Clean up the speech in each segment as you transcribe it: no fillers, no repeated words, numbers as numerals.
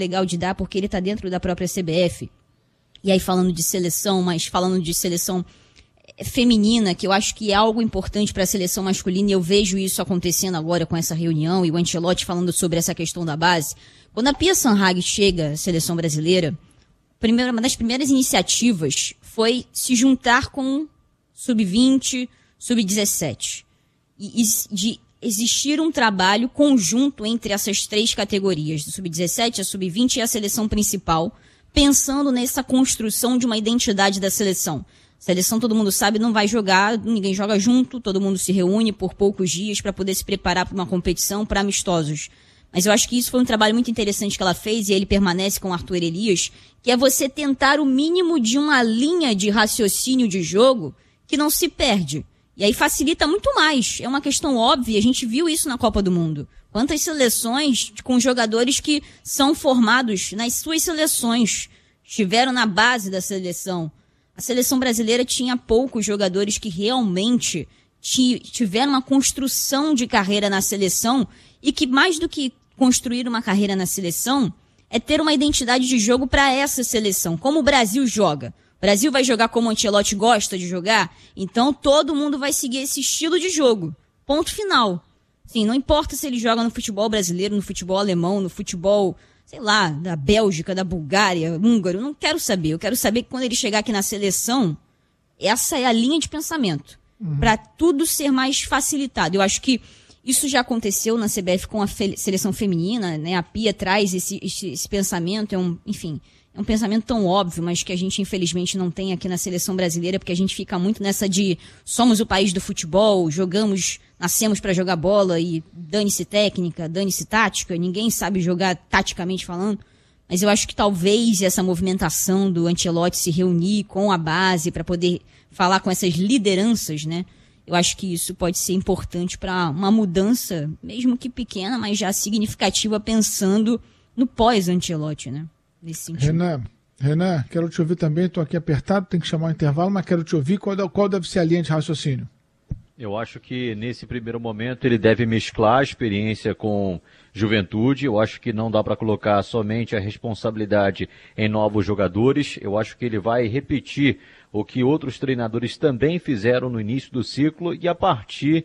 legal de dar, porque ele está dentro da própria CBF. E aí falando de seleção, mas falando de seleção feminina, que eu acho que é algo importante para a seleção masculina, e eu vejo isso acontecendo agora com essa reunião, e o Ancelotti falando sobre essa questão da base. Quando a Pia Sanhag chega à seleção brasileira, uma das primeiras iniciativas foi se juntar com Sub-20, Sub-17. E de existir um trabalho conjunto entre essas três categorias, do Sub-17, a Sub-20 e a seleção principal, pensando nessa construção de uma identidade da seleção. Seleção, todo mundo sabe, não vai jogar, ninguém joga junto, todo mundo se reúne por poucos dias para poder se preparar para uma competição, para amistosos. Mas eu acho que isso foi um trabalho muito interessante que ela fez, e ele permanece com o Arthur Elias, que é você tentar o mínimo de uma linha de raciocínio de jogo que não se perde. E aí facilita muito mais. É uma questão óbvia, a gente viu isso na Copa do Mundo. Quantas seleções com jogadores que são formados nas suas seleções, estiveram na base da seleção. A seleção brasileira tinha poucos jogadores que realmente tiveram uma construção de carreira na seleção, e que mais do que construir uma carreira na seleção é ter uma identidade de jogo para essa seleção. Como o Brasil joga. O Brasil vai jogar como o Ancelotti gosta de jogar, então todo mundo vai seguir esse estilo de jogo. Ponto final. Sim, não importa se ele joga no futebol brasileiro, no futebol alemão, no futebol, sei lá, da Bélgica, da Bulgária, húngaro, não quero saber. Eu quero saber que quando ele chegar aqui na seleção, essa é a linha de pensamento. Para tudo ser mais facilitado. Eu acho que isso já aconteceu na CBF com a seleção feminina, né? A Pia traz esse pensamento, é um pensamento tão óbvio, mas que a gente infelizmente não tem aqui na seleção brasileira, porque a gente fica muito nessa de somos o país do futebol, nascemos para jogar bola e dane-se técnica, dane-se tática, ninguém sabe jogar taticamente falando. Mas eu acho que talvez essa movimentação do Ancelotti se reunir com a base para poder falar com essas lideranças, né? Eu acho que isso pode ser importante para uma mudança, mesmo que pequena, mas já significativa, pensando no pós-Ancelotti, né? Nesse sentido. Renan, quero te ouvir também, estou aqui apertado, tem que chamar o intervalo, mas quero te ouvir. Qual deve ser a linha de raciocínio? Eu acho que nesse primeiro momento ele deve mesclar a experiência com juventude. Eu acho que não dá para colocar somente a responsabilidade em novos jogadores. Eu acho que ele vai repetir o que outros treinadores também fizeram no início do ciclo, e a partir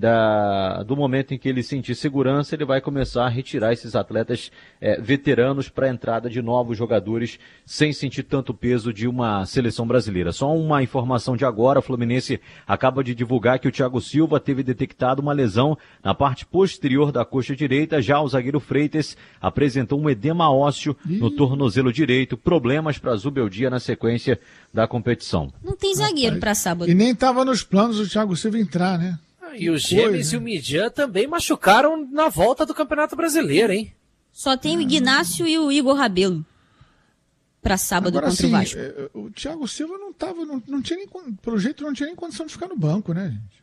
do momento em que ele sentir segurança, ele vai começar a retirar esses atletas veteranos para a entrada de novos jogadores, sem sentir tanto peso de uma seleção brasileira. Só uma informação de agora: o Fluminense acaba de divulgar que o Thiago Silva teve detectado uma lesão na parte posterior da coxa direita. Já o zagueiro Freitas apresentou um edema ósseo no tornozelo direito, problemas para Zubeldia na sequência da competição. Não tem zagueiro para sábado. E nem estava nos planos do Thiago Silva entrar, né? E o Gemes e o Mijan também machucaram na volta do Campeonato Brasileiro, hein? Só tem o Ignácio e o Igor Rabelo para sábado. Agora, contra o Vasco. O Thiago Silva não estava, não tinha nem, pelo jeito não tinha nem condição de ficar no banco, né, gente?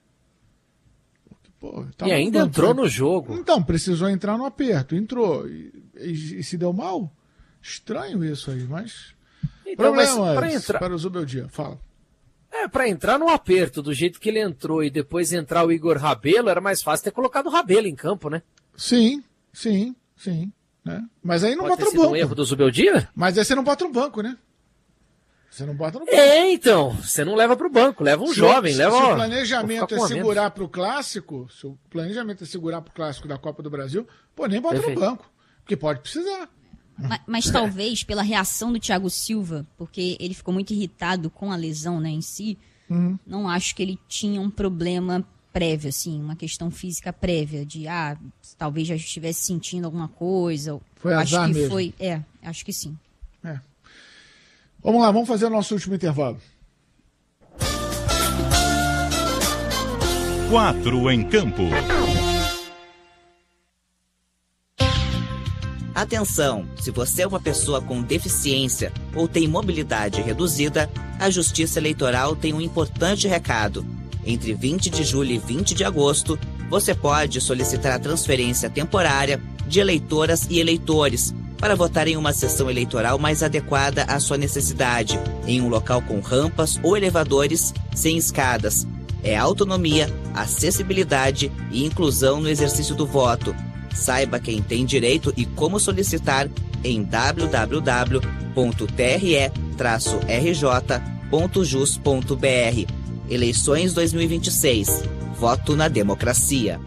Pô, e ainda entrou no jogo. Então, precisou entrar no aperto, entrou e se deu mal. Estranho isso aí, mas então, problemas para o Zubeldia, fala. Pra entrar no aperto, do jeito que ele entrou, e depois entrar o Igor Rabelo, era mais fácil ter colocado o Rabelo em campo, né? Sim. Né? Mas aí não Pode bota no banco. Um erro do Zubeldia? Mas aí você não bota no banco, né? Você não bota no banco. Então, você não leva pro banco, leva um jovem. Se o planejamento é segurar pro clássico, da Copa do Brasil, pô, nem bota no banco, porque pode precisar. Mas talvez pela reação do Thiago Silva, porque ele ficou muito irritado com a lesão, né, em si, não acho que ele tinha um problema prévio, assim, uma questão física prévia, de talvez já estivesse sentindo alguma coisa. Foi azar mesmo. Acho que sim. Vamos lá, vamos fazer o nosso último intervalo. 4 em campo. Atenção, se você é uma pessoa com deficiência ou tem mobilidade reduzida, a Justiça Eleitoral tem um importante recado. Entre 20 de julho e 20 de agosto, você pode solicitar a transferência temporária de eleitoras e eleitores para votar em uma sessão eleitoral mais adequada à sua necessidade, em um local com rampas ou elevadores sem escadas. É autonomia, acessibilidade e inclusão no exercício do voto. Saiba quem tem direito e como solicitar em www.tre-rj.jus.br. Eleições 2026. Voto na democracia.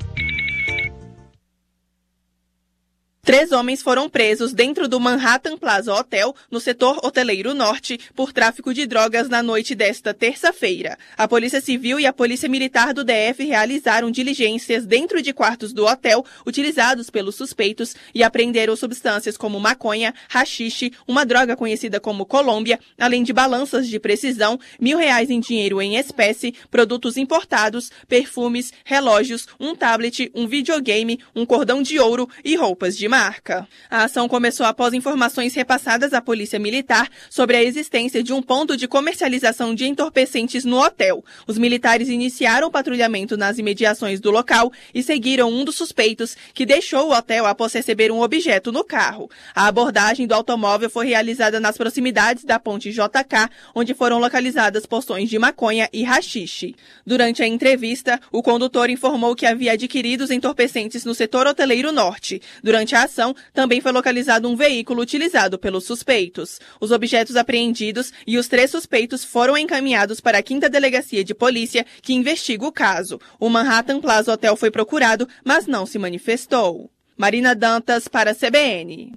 3 homens foram presos dentro do Manhattan Plaza Hotel, no setor hoteleiro norte, por tráfico de drogas na noite desta terça-feira. A Polícia Civil e a Polícia Militar do DF realizaram diligências dentro de quartos do hotel utilizados pelos suspeitos e apreenderam substâncias como maconha, haxixe, uma droga conhecida como Colômbia, além de balanças de precisão, R$1.000 em dinheiro em espécie, produtos importados, perfumes, relógios, um tablet, um videogame, um cordão de ouro e roupas de marca. A ação começou após informações repassadas à Polícia Militar sobre a existência de um ponto de comercialização de entorpecentes no hotel. Os militares iniciaram o patrulhamento nas imediações do local e seguiram um dos suspeitos, que deixou o hotel após receber um objeto no carro. A abordagem do automóvel foi realizada nas proximidades da ponte JK, onde foram localizadas porções de maconha e haxixe. Durante a entrevista, o condutor informou que havia adquirido os entorpecentes no setor hoteleiro norte. Durante a ação, também foi localizado um veículo utilizado pelos suspeitos. Os objetos apreendidos e os 3 suspeitos foram encaminhados para a 5ª Delegacia de Polícia, que investiga o caso. O Manhattan Plaza Hotel foi procurado, mas não se manifestou. Marina Dantas, para a CBN.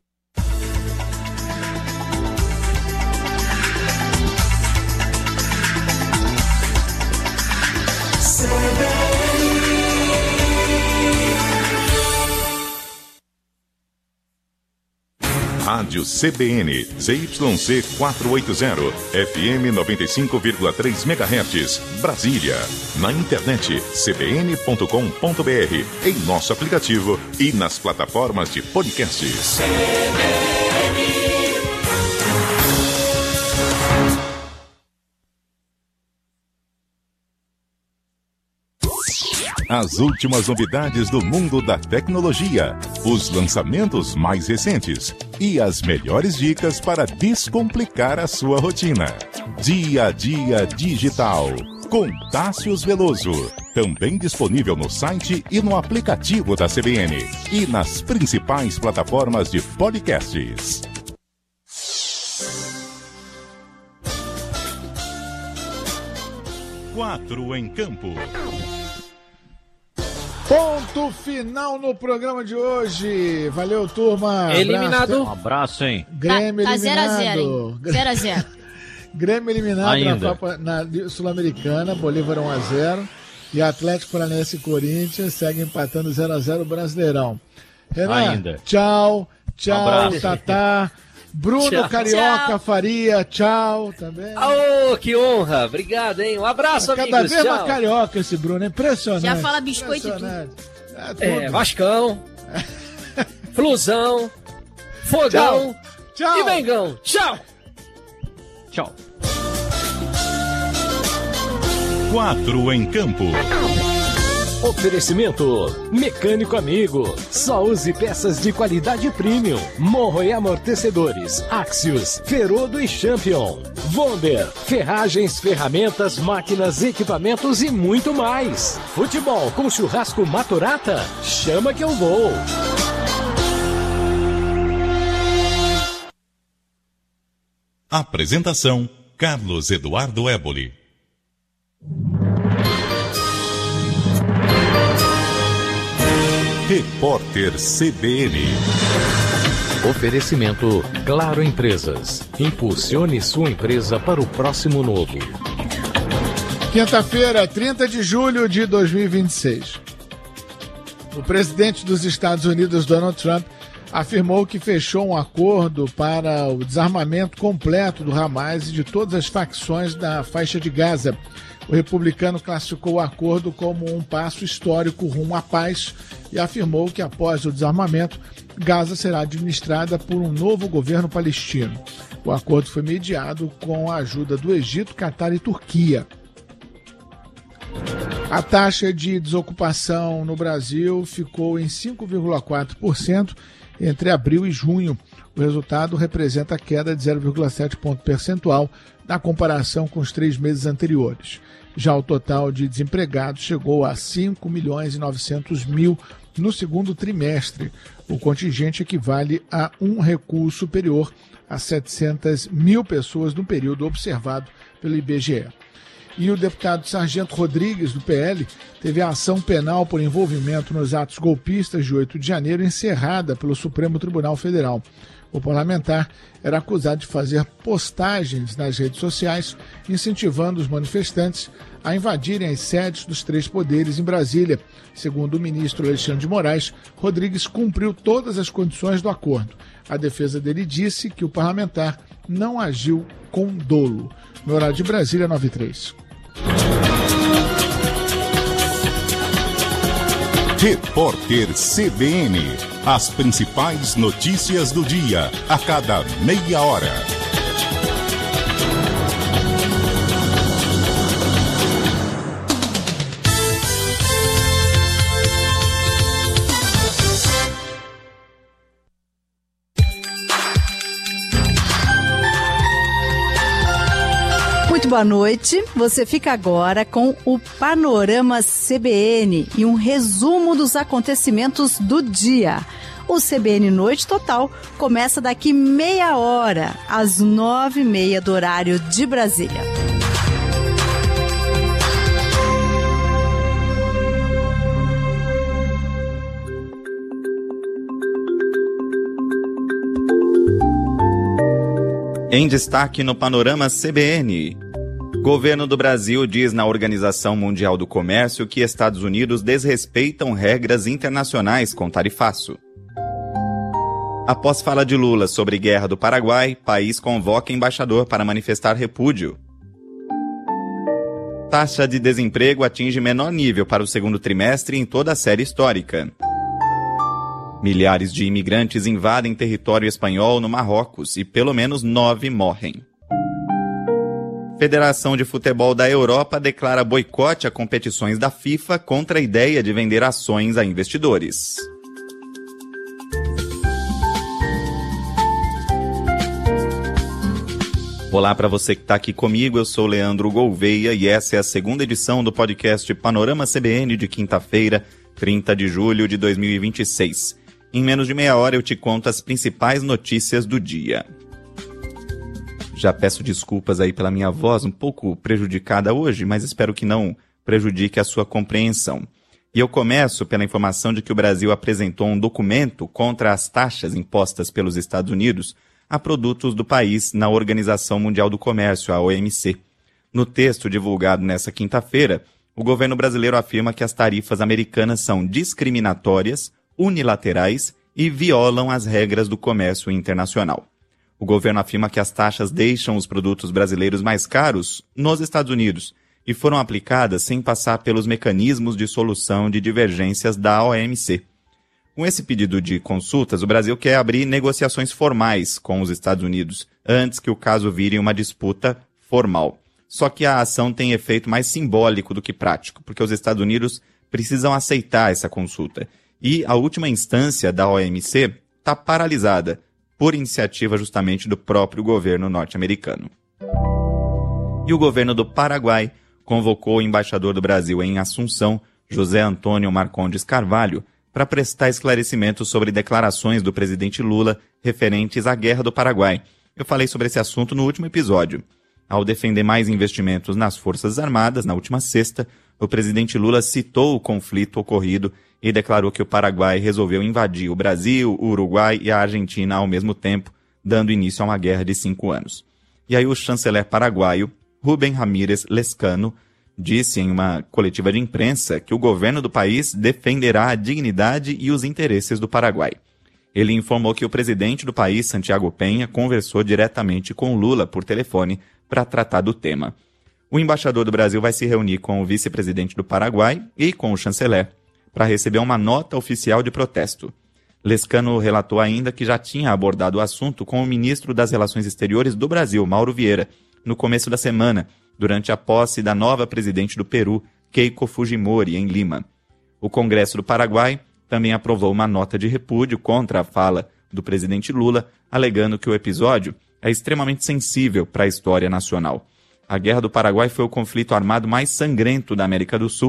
Rádio CBN, ZYC 480, FM 95,3 MHz, Brasília. Na internet, cbn.com.br, em nosso aplicativo e nas plataformas de podcasts. As últimas novidades do mundo da tecnologia, os lançamentos mais recentes e as melhores dicas para descomplicar a sua rotina. Dia a Dia Digital, com Tássius Veloso. Também disponível no site e no aplicativo da CBN e nas principais plataformas de podcasts. Quatro em Campo. Ponto final no programa de hoje. Valeu, turma. Eliminado. Um abraço, hein? Grêmio tá eliminado. 0x0, hein? 0x0. Grêmio eliminado Ainda. na Copa Sul-Americana, Bolívar 1x0. E Atlético Paranaense e Corinthians seguem empatando 0x0 o Brasileirão. Renan, Ainda. tchau. Tchau, Abraço. Tatá. Bruno Tchau. Carioca Tchau. Faria, tchau também. Ô, que honra. Obrigado, hein? Um abraço, Cada amigos. vez mais Tchau. carioca esse Bruno, é impressionante. Já fala biscoito e tudo. Impressionante. Tudo. Vascão, Flusão, Fogão Tchau. e Mengão. Tchau. Tchau. 4 em Campo. Oferecimento Mecânico Amigo. Só use peças de qualidade premium. Morro e amortecedores. Axios, Ferodo e Champion. Vonder, ferragens, ferramentas, máquinas, equipamentos e muito mais. Futebol com churrasco Maturata? Chama que eu vou. Apresentação: Carlos Eduardo Éboli. Repórter CBN. Oferecimento Claro Empresas. Impulsione sua empresa para o próximo novo. Quinta-feira, 30 de julho de 2026. O presidente dos Estados Unidos, Donald Trump, afirmou que fechou um acordo para o desarmamento completo do Hamas e de todas as facções da faixa de Gaza. O republicano classificou o acordo como um passo histórico rumo à paz e afirmou que após o desarmamento, Gaza será administrada por um novo governo palestino. O acordo foi mediado com a ajuda do Egito, Catar e Turquia. A taxa de desocupação no Brasil ficou em 5,4% entre abril e junho. O resultado representa a queda de 0,7 ponto percentual na comparação com os 3 meses anteriores. Já o total de desempregados chegou a 5.900.000, no segundo trimestre. O contingente equivale a um recuo superior a 700 mil pessoas no período observado pelo IBGE. E o deputado Sargento Rodrigues, do PL, teve a ação penal por envolvimento nos atos golpistas de 8 de janeiro encerrada pelo Supremo Tribunal Federal. O parlamentar era acusado de fazer postagens nas redes sociais, incentivando os manifestantes a invadirem as sedes dos 3 poderes em Brasília. Segundo o ministro Alexandre de Moraes, Rodrigues cumpriu todas as condições do acordo. A defesa dele disse que o parlamentar não agiu com dolo. No horário de Brasília, 9h03. Repórter CBN. As principais notícias do dia, a cada meia hora. Muito boa noite. Você fica agora com o Panorama CBN e um resumo dos acontecimentos do dia. O CBN Noite Total começa daqui meia hora, às 9h30 do horário de Brasília. Em destaque no Panorama CBN. Governo do Brasil diz na Organização Mundial do Comércio que Estados Unidos desrespeitam regras internacionais com tarifaço. Após fala de Lula sobre guerra do Paraguai, país convoca embaixador para manifestar repúdio. Taxa de desemprego atinge menor nível para o segundo trimestre em toda a série histórica. Milhares de imigrantes invadem território espanhol no Marrocos e pelo menos 9 morrem. Federação de Futebol da Europa declara boicote a competições da FIFA contra a ideia de vender ações a investidores. Olá para você que está aqui comigo, eu sou Leandro Gouveia e essa é a segunda edição do podcast Panorama CBN de quinta-feira, 30 de julho de 2026. Em menos de meia hora eu te conto as principais notícias do dia. Já peço desculpas aí pela minha voz um pouco prejudicada hoje, mas espero que não prejudique a sua compreensão. E eu começo pela informação de que o Brasil apresentou um documento contra as taxas impostas pelos Estados Unidos a produtos do país na Organização Mundial do Comércio, a OMC. No texto divulgado nesta quinta-feira, o governo brasileiro afirma que as tarifas americanas são discriminatórias, unilaterais e violam as regras do comércio internacional. O governo afirma que as taxas deixam os produtos brasileiros mais caros nos Estados Unidos e foram aplicadas sem passar pelos mecanismos de solução de divergências da OMC. Com esse pedido de consultas, o Brasil quer abrir negociações formais com os Estados Unidos, antes que o caso vire uma disputa formal. Só que a ação tem efeito mais simbólico do que prático, porque os Estados Unidos precisam aceitar essa consulta. E a última instância da OMC está paralisada, por iniciativa justamente do próprio governo norte-americano. E o governo do Paraguai convocou o embaixador do Brasil em Assunção, José Antônio Marcondes Carvalho, para prestar esclarecimentos sobre declarações do presidente Lula referentes à guerra do Paraguai. Eu falei sobre esse assunto no último episódio. Ao defender mais investimentos nas Forças Armadas, na última sexta, o presidente Lula citou o conflito ocorrido e declarou que o Paraguai resolveu invadir o Brasil, o Uruguai e a Argentina ao mesmo tempo, dando início a uma guerra de 5 anos. E aí o chanceler paraguaio, Rubem Ramírez Lescano, disse em uma coletiva de imprensa que o governo do país defenderá a dignidade e os interesses do Paraguai. Ele informou que o presidente do país, Santiago Penha, conversou diretamente com Lula por telefone para tratar do tema. O embaixador do Brasil vai se reunir com o vice-presidente do Paraguai e com o chanceler para receber uma nota oficial de protesto. Lescano relatou ainda que já tinha abordado o assunto com o ministro das Relações Exteriores do Brasil, Mauro Vieira, no começo da semana, durante a posse da nova presidente do Peru, Keiko Fujimori, em Lima. O Congresso do Paraguai também aprovou uma nota de repúdio contra a fala do presidente Lula, alegando que o episódio é extremamente sensível para a história nacional. A Guerra do Paraguai foi o conflito armado mais sangrento da América do Sul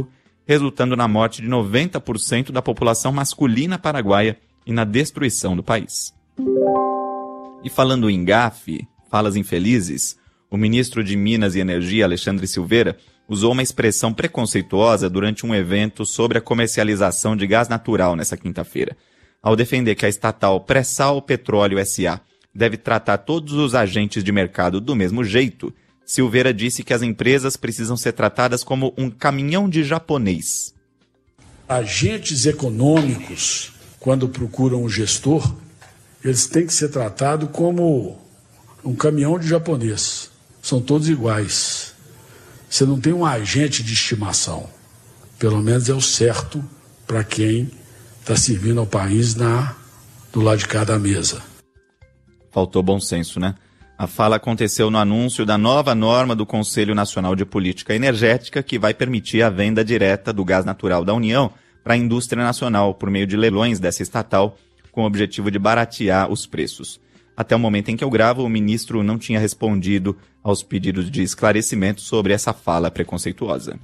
resultando na morte de 90% da população masculina paraguaia e na destruição do país. E falando em gafe, falas infelizes, o ministro de Minas e Energia, Alexandre Silveira, usou uma expressão preconceituosa durante um evento sobre a comercialização de gás natural nessa quinta-feira. Ao defender que a estatal Pré-Sal Petróleo S.A. deve tratar todos os agentes de mercado do mesmo jeito, Silveira disse que as empresas precisam ser tratadas como um caminhão de japonês. Agentes econômicos, quando procuram um gestor, eles têm que ser tratados como um caminhão de japonês. São todos iguais. Você não tem um agente de estimação. Pelo menos é o certo para quem está servindo ao país do lado de cada mesa. Faltou bom senso, né? A fala aconteceu no anúncio da nova norma do Conselho Nacional de Política Energética, que vai permitir a venda direta do gás natural da União para a indústria nacional por meio de leilões dessa estatal, com o objetivo de baratear os preços. Até o momento em que eu gravo, o ministro não tinha respondido aos pedidos de esclarecimento sobre essa fala preconceituosa.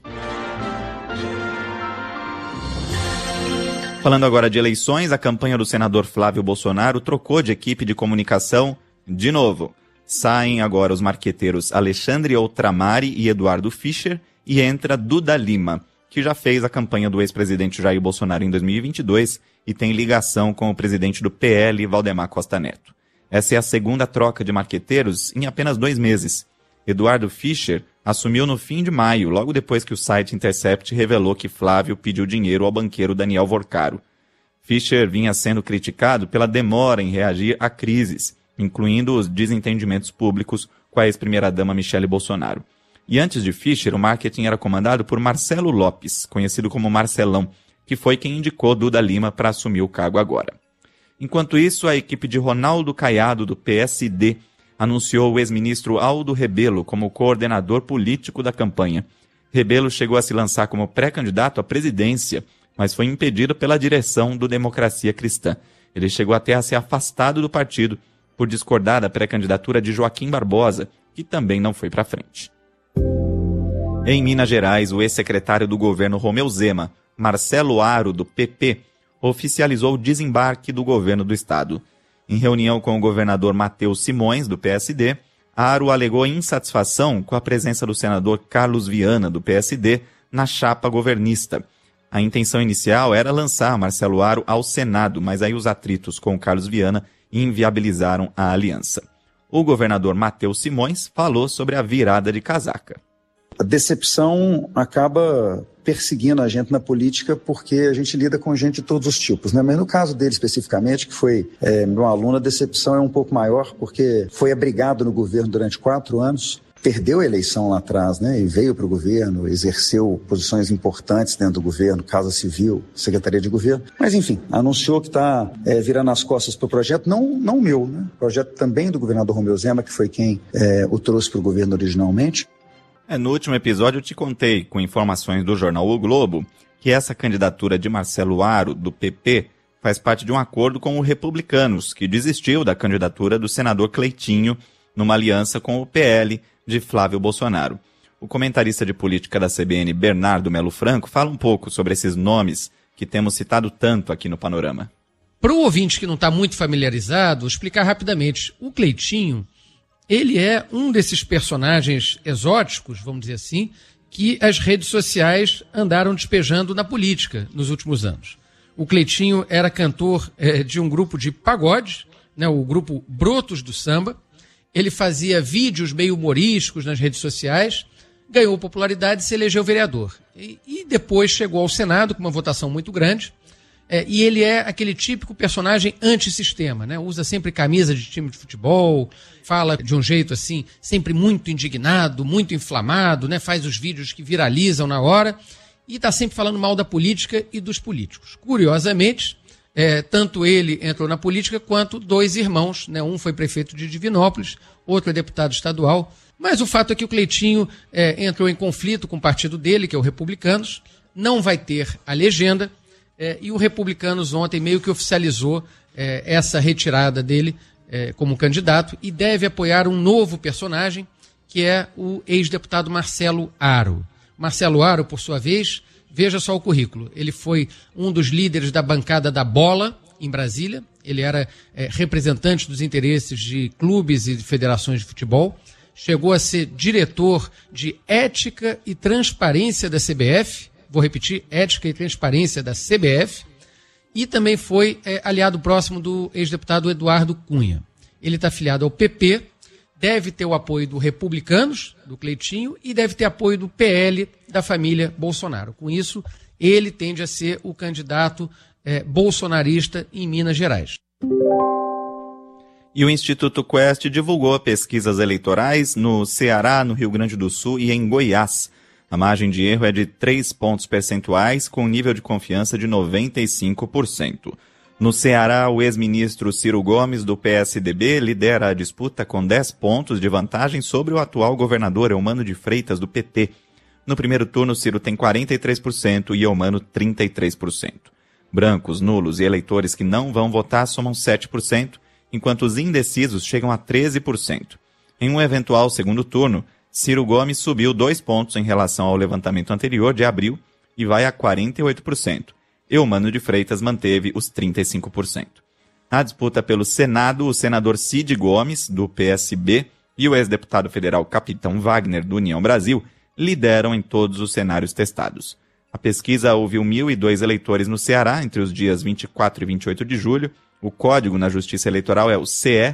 Falando agora de eleições, a campanha do senador Flávio Bolsonaro trocou de equipe de comunicação de novo. Saem agora os marqueteiros Alexandre Outramari e Eduardo Fischer e entra Duda Lima, que já fez a campanha do ex-presidente Jair Bolsonaro em 2022 e tem ligação com o presidente do PL, Valdemar Costa Neto. Essa é a segunda troca de marqueteiros em apenas 2 meses. Eduardo Fischer assumiu no fim de maio, logo depois que o site Intercept revelou que Flávio pediu dinheiro ao banqueiro Daniel Vorcaro. Fischer vinha sendo criticado pela demora em reagir a crises, incluindo os desentendimentos públicos com a ex-primeira-dama Michele Bolsonaro. E antes de Fischer, o marketing era comandado por Marcelo Lopes, conhecido como Marcelão, que foi quem indicou Duda Lima para assumir o cargo agora. Enquanto isso, a equipe de Ronaldo Caiado, do PSD, anunciou o ex-ministro Aldo Rebelo como coordenador político da campanha. Rebelo chegou a se lançar como pré-candidato à presidência, mas foi impedido pela direção do Democracia Cristã. Ele chegou até a ser afastado do partido por discordar da pré-candidatura de Joaquim Barbosa, que também não foi para frente. Em Minas Gerais, o ex-secretário do governo Romeu Zema, Marcelo Aro, do PP, oficializou o desembarque do governo do estado. Em reunião com o governador Matheus Simões, do PSD, Aro alegou insatisfação com a presença do senador Carlos Viana, do PSD, na chapa governista. A intenção inicial era lançar Marcelo Aro ao Senado, mas aí os atritos com o Carlos Viana inviabilizaram a aliança. O governador Matheus Simões falou sobre a virada de casaca. A decepção acaba perseguindo a gente na política porque a gente lida com gente de todos os tipos, né? Mas no caso dele especificamente, que foi meu aluno, a decepção é um pouco maior porque foi abrigado no governo durante 4 anos, perdeu a eleição lá atrás, né? E veio para o governo, exerceu posições importantes dentro do governo, Casa Civil, Secretaria de Governo. Mas enfim, anunciou que está virando as costas para o projeto, não o meu, né? O projeto também do governador Romeu Zema, que foi quem o trouxe para o governo originalmente. No último episódio eu te contei, com informações do jornal O Globo, que essa candidatura de Marcelo Aro, do PP, faz parte de um acordo com os Republicanos, que desistiu da candidatura do senador Cleitinho numa aliança com o PL de Flávio Bolsonaro. O comentarista de política da CBN, Bernardo Melo Franco, fala um pouco sobre esses nomes que temos citado tanto aqui no Panorama. Para o ouvinte que não está muito familiarizado, vou explicar rapidamente. O Cleitinho, ele é um desses personagens exóticos, vamos dizer assim, que as redes sociais andaram despejando na política nos últimos anos. O Cleitinho era cantor de um grupo de pagode, né, o grupo Brotos do Samba. Ele fazia vídeos meio humorísticos nas redes sociais, ganhou popularidade e se elegeu vereador. E depois chegou ao Senado com uma votação muito grande. E ele é aquele típico personagem antissistema, né? Usa sempre camisa de time de futebol, fala de um jeito assim, sempre muito indignado, muito inflamado, né? Faz os vídeos que viralizam na hora e está sempre falando mal da política e dos políticos. Curiosamente, tanto ele entrou na política quanto 2 irmãos, né? Um foi prefeito de Divinópolis, outro é deputado estadual. Mas o fato é que o Cleitinho entrou em conflito com o partido dele, que é o Republicanos, não vai ter a legenda. E o Republicanos ontem meio que oficializou essa retirada dele como candidato e deve apoiar um novo personagem, que é o ex-deputado Marcelo Aro. Marcelo Aro, por sua vez, veja só o currículo. Ele foi um dos líderes da bancada da bola em Brasília. Ele era representante dos interesses de clubes e de federações de futebol. Chegou a ser diretor de ética e transparência da CBF. Vou repetir, ética e transparência da CBF. E também foi aliado próximo do ex-deputado Eduardo Cunha. Ele está afiliado ao PP, deve ter o apoio do Republicanos, do Cleitinho, e deve ter apoio do PL, da família Bolsonaro. Com isso, ele tende a ser o candidato bolsonarista em Minas Gerais. E o Instituto Quest divulgou pesquisas eleitorais no Ceará, no Rio Grande do Sul e em Goiás. A margem de erro é de 3 pontos percentuais, com nível de confiança de 95%. No Ceará, o ex-ministro Ciro Gomes, do PSDB, lidera a disputa com 10 pontos de vantagem sobre o atual governador Eumano de Freitas, do PT. No primeiro turno, Ciro tem 43% e Eumano 33%. Brancos, nulos e eleitores que não vão votar somam 7%, enquanto os indecisos chegam a 13%. Em um eventual segundo turno, Ciro Gomes subiu 2 pontos em relação ao levantamento anterior de abril e vai a 48%. Eumano de Freitas manteve os 35%. Na disputa pelo Senado, o senador Cid Gomes, do PSB, e o ex-deputado federal Capitão Wagner, do União Brasil, lideram em todos os cenários testados. A pesquisa ouviu 1.002 eleitores no Ceará entre os dias 24 e 28 de julho. O código na Justiça Eleitoral é o CE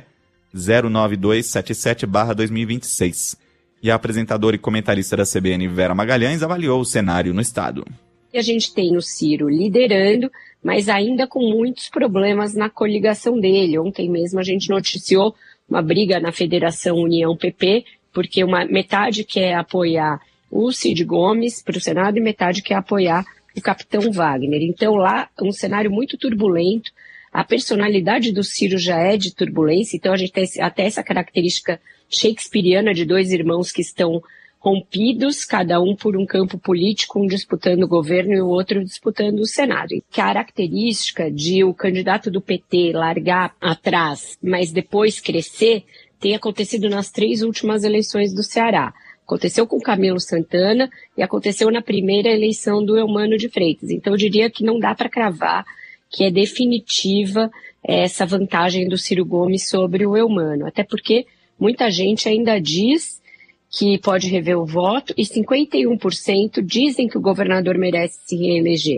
09277/2026. E a apresentadora e comentarista da CBN, Vera Magalhães, avaliou o cenário no estado. A gente tem o Ciro liderando, mas ainda com muitos problemas na coligação dele. Ontem mesmo a gente noticiou uma briga na Federação União-PP, porque metade quer apoiar o Cid Gomes para o Senado e metade quer apoiar o Capitão Wagner. Então lá, um cenário muito turbulento. A personalidade do Ciro já é de turbulência, então a gente tem até essa característica shakespeariana de dois irmãos que estão rompidos, cada um por um campo político, um disputando o governo e o outro disputando o Senado. Característica de o candidato do PT largar atrás, mas depois crescer, tem acontecido nas 3 últimas eleições do Ceará. Aconteceu com Camilo Santana e aconteceu na primeira eleição do Eumano de Freitas. Então eu diria que não dá para cravar que é definitiva essa vantagem do Ciro Gomes sobre o Eumano. Até porque muita gente ainda diz que pode rever o voto e 51% dizem que o governador merece se reeleger.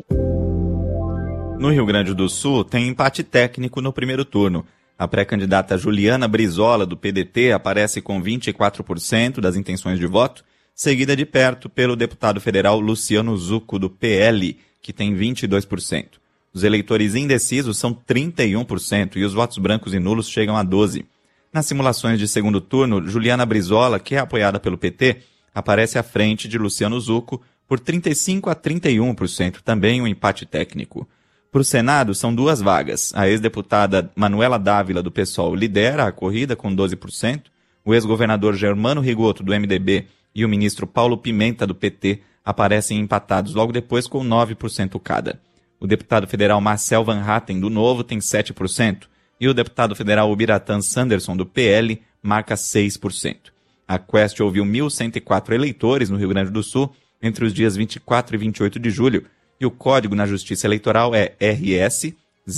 No Rio Grande do Sul, tem empate técnico no primeiro turno. A pré-candidata Juliana Brizola, do PDT, aparece com 24% das intenções de voto, seguida de perto pelo deputado federal Luciano Zucco, do PL, que tem 22%. Os eleitores indecisos são 31% e os votos brancos e nulos chegam a 12%. Nas simulações de segundo turno, Juliana Brizola, que é apoiada pelo PT, aparece à frente de Luciano Zucco por 35% a 31%, também um empate técnico. Para o Senado, são 2 vagas. A ex-deputada Manuela Dávila, do PSOL, lidera a corrida com 12%. O ex-governador Germano Rigoto, do MDB, e o ministro Paulo Pimenta, do PT, aparecem empatados logo depois com 9% cada. O deputado federal Marcel Van Hatten, do Novo, tem 7%. E o deputado federal Ubiratã Sanderson, do PL, marca 6%. A Quest ouviu 1.104 eleitores no Rio Grande do Sul entre os dias 24 e 28 de julho, e o código na Justiça Eleitoral é RS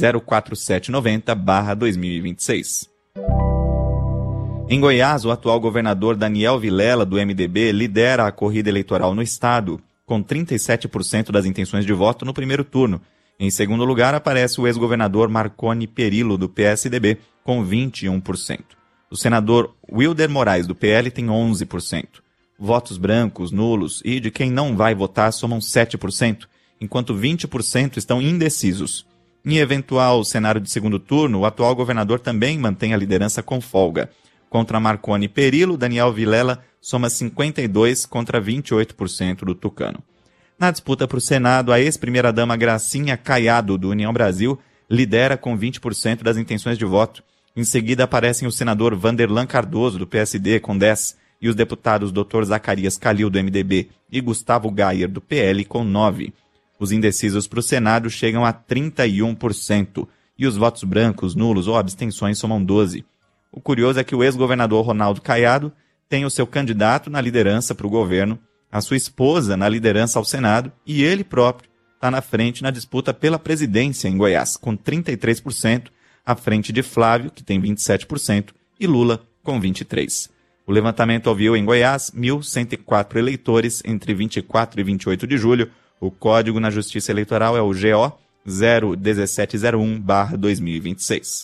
04790/2026. Em Goiás, o atual governador Daniel Vilela, do MDB, lidera a corrida eleitoral no estado, com 37% das intenções de voto no primeiro turno. Em segundo lugar, aparece o ex-governador Marconi Perillo, do PSDB, com 21%. O senador Wilder Moraes, do PL, tem 11%. Votos brancos, nulos e de quem não vai votar somam 7%, enquanto 20% estão indecisos. Em eventual cenário de segundo turno, o atual governador também mantém a liderança com folga. Contra Marconi Perillo, Daniel Vilela soma 52% contra 28% do tucano. Na disputa para o Senado, a ex-primeira-dama Gracinha Caiado, do União Brasil, lidera com 20% das intenções de voto. Em seguida aparecem o senador Vanderlan Cardoso, do PSD, com 10%, e os deputados Dr. Zacarias Calil, do MDB, e Gustavo Gayer, do PL, com 9%. Os indecisos para o Senado chegam a 31%, e os votos brancos, nulos ou abstenções somam 12%. O curioso é que o ex-governador Ronaldo Caiado tem o seu candidato na liderança para o governo, a sua esposa na liderança ao Senado e ele próprio está na frente na disputa pela presidência em Goiás, com 33%, à frente de Flávio, que tem 27%, e Lula, com 23%. O levantamento ouviu em Goiás 1.104 eleitores entre 24 e 28 de julho. O código na Justiça Eleitoral é o GO 01701/2026.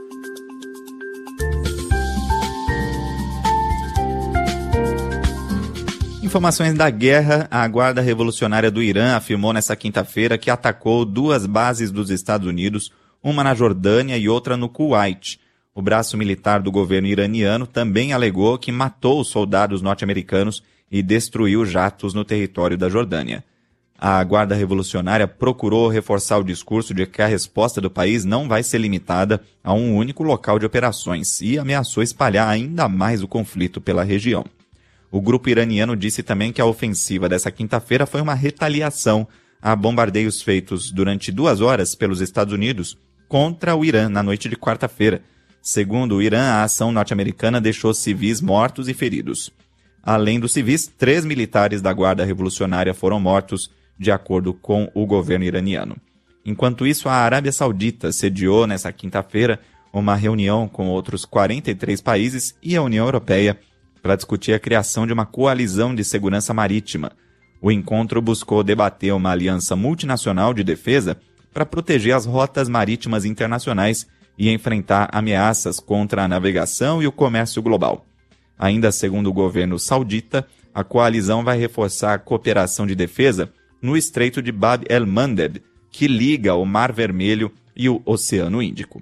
Informações da guerra. A Guarda Revolucionária do Irã afirmou nesta quinta-feira que atacou 2 bases dos Estados Unidos, uma na Jordânia e outra no Kuwait. O braço militar do governo iraniano também alegou que matou os soldados norte-americanos e destruiu jatos no território da Jordânia. A Guarda Revolucionária procurou reforçar o discurso de que a resposta do país não vai ser limitada a um único local de operações e ameaçou espalhar ainda mais o conflito pela região. O grupo iraniano disse também que a ofensiva dessa quinta-feira foi uma retaliação a bombardeios feitos durante 2 horas pelos Estados Unidos contra o Irã na noite de quarta-feira. Segundo o Irã, a ação norte-americana deixou civis mortos e feridos. Além dos civis, 3 militares da Guarda Revolucionária foram mortos, de acordo com o governo iraniano. Enquanto isso, a Arábia Saudita sediou nesta quinta-feira uma reunião com outros 43 países e a União Europeia para discutir a criação de uma coalizão de segurança marítima. O encontro buscou debater uma aliança multinacional de defesa para proteger as rotas marítimas internacionais e enfrentar ameaças contra a navegação e o comércio global. Ainda segundo o governo saudita, a coalizão vai reforçar a cooperação de defesa no Estreito de Bab el-Mandeb, que liga o Mar Vermelho e o Oceano Índico.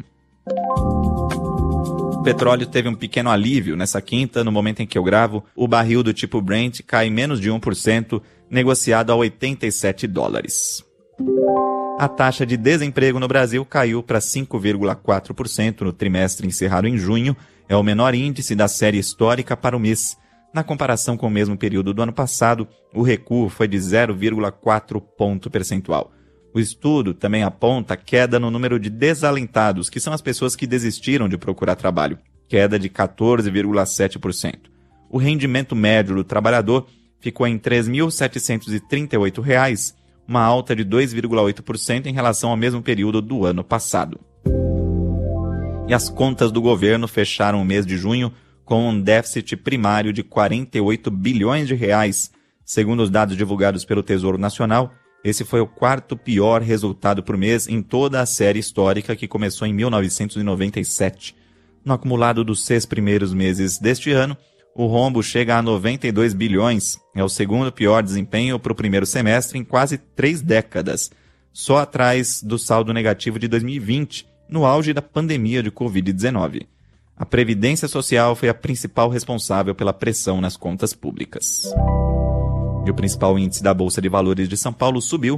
O petróleo teve um pequeno alívio nessa quinta. No momento em que eu gravo, o barril do tipo Brent cai menos de 1%, negociado a $87. A taxa de desemprego no Brasil caiu para 5,4% no trimestre encerrado em junho. É o menor índice da série histórica para o mês. Na comparação com o mesmo período do ano passado, o recuo foi de 0,4 ponto percentual. O estudo também aponta queda no número de desalentados, que são as pessoas que desistiram de procurar trabalho, queda de 14,7%. O rendimento médio do trabalhador ficou em R$ 3.738, uma alta de 2,8% em relação ao mesmo período do ano passado. E as contas do governo fecharam o mês de junho com um déficit primário de R$ 48 bilhões. Segundo os dados divulgados pelo Tesouro Nacional, esse foi o 4º pior resultado por mês em toda a série histórica que começou em 1997. No acumulado dos 6 primeiros meses deste ano, o rombo chega a 92 bilhões. É o 2º pior desempenho para o primeiro semestre em quase 3 décadas, só atrás do saldo negativo de 2020, no auge da pandemia de Covid-19. A Previdência Social foi a principal responsável pela pressão nas contas públicas. E o principal índice da Bolsa de Valores de São Paulo subiu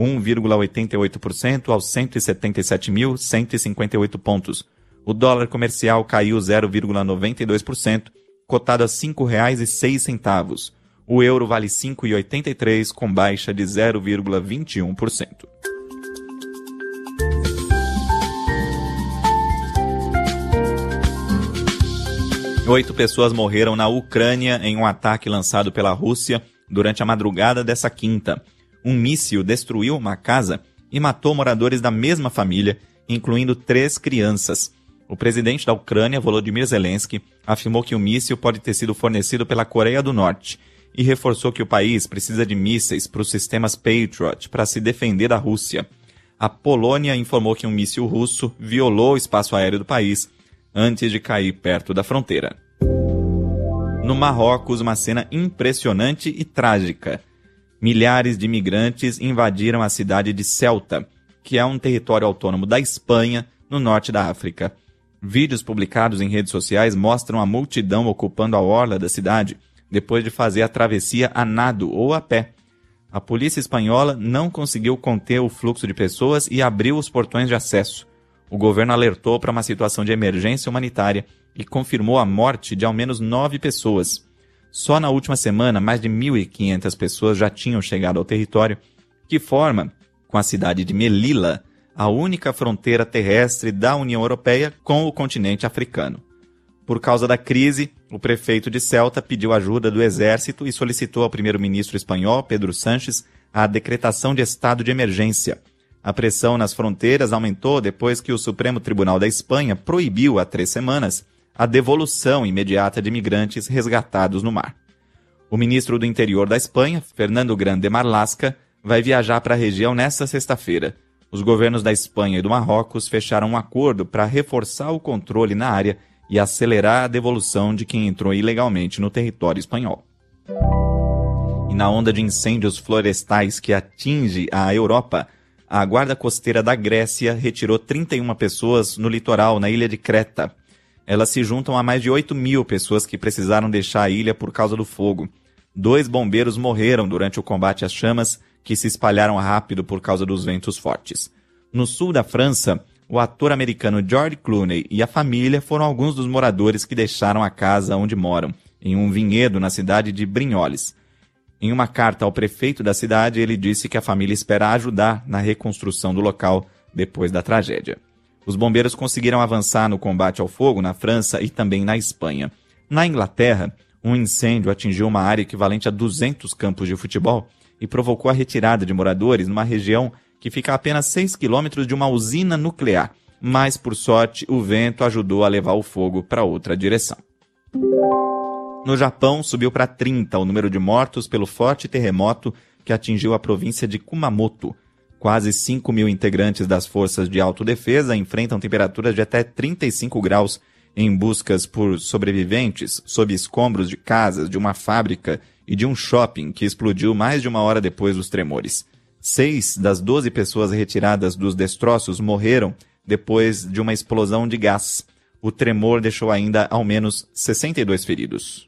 1,88% aos 177.158 pontos. O dólar comercial caiu 0,92%, cotado a R$ 5,06. O euro vale R$ 5,83, com baixa de 0,21%. Oito pessoas morreram na Ucrânia em um ataque lançado pela Rússia durante a madrugada dessa quinta. Um míssil destruiu uma casa e matou moradores da mesma família, incluindo 3 crianças. O presidente da Ucrânia, Volodymyr Zelensky, afirmou que o míssil pode ter sido fornecido pela Coreia do Norte e reforçou que o país precisa de mísseis para os sistemas Patriot para se defender da Rússia. A Polônia informou que um míssil russo violou o espaço aéreo do país antes de cair perto da fronteira. No Marrocos, uma cena impressionante e trágica. Milhares de imigrantes invadiram a cidade de Ceuta, que é um território autônomo da Espanha, no norte da África. Vídeos publicados em redes sociais mostram a multidão ocupando a orla da cidade depois de fazer a travessia a nado ou a pé. A polícia espanhola não conseguiu conter o fluxo de pessoas e abriu os portões de acesso. O governo alertou para uma situação de emergência humanitária e confirmou a morte de ao menos 9 pessoas. Só na última semana, mais de 1.500 pessoas já tinham chegado ao território, que forma, com a cidade de Melilla, a única fronteira terrestre da União Europeia com o continente africano. Por causa da crise, o prefeito de Ceuta pediu ajuda do exército e solicitou ao primeiro-ministro espanhol, Pedro Sánchez, a decretação de estado de emergência. A pressão nas fronteiras aumentou depois que o Supremo Tribunal da Espanha proibiu há 3 semanas a devolução imediata de imigrantes resgatados no mar. O ministro do Interior da Espanha, Fernando Grande Marlaska, vai viajar para a região nesta sexta-feira. Os governos da Espanha e do Marrocos fecharam um acordo para reforçar o controle na área e acelerar a devolução de quem entrou ilegalmente no território espanhol. E na onda de incêndios florestais que atinge a Europa, a Guarda Costeira da Grécia retirou 31 pessoas no litoral, na ilha de Creta. Elas se juntam a mais de 8.000 pessoas que precisaram deixar a ilha por causa do fogo. 2 bombeiros morreram durante o combate às chamas, que se espalharam rápido por causa dos ventos fortes. No sul da França, o ator americano George Clooney e a família foram alguns dos moradores que deixaram a casa onde moram, em um vinhedo na cidade de Brignoles. Em uma carta ao prefeito da cidade, ele disse que a família espera ajudar na reconstrução do local depois da tragédia. Os bombeiros conseguiram avançar no combate ao fogo na França e também na Espanha. Na Inglaterra, um incêndio atingiu uma área equivalente a 200 campos de futebol e provocou a retirada de moradores numa região que fica a apenas 6 quilômetros de uma usina nuclear. Mas, por sorte, o vento ajudou a levar o fogo para outra direção. No Japão, subiu para 30 o número de mortos pelo forte terremoto que atingiu a província de Kumamoto. Quase 5.000 integrantes das forças de autodefesa enfrentam temperaturas de até 35 graus em buscas por sobreviventes sob escombros de casas, de uma fábrica e de um shopping que explodiu mais de 1 hora depois dos tremores. 6 das 12 pessoas retiradas dos destroços morreram depois de uma explosão de gás. O tremor deixou ainda ao menos 62 feridos.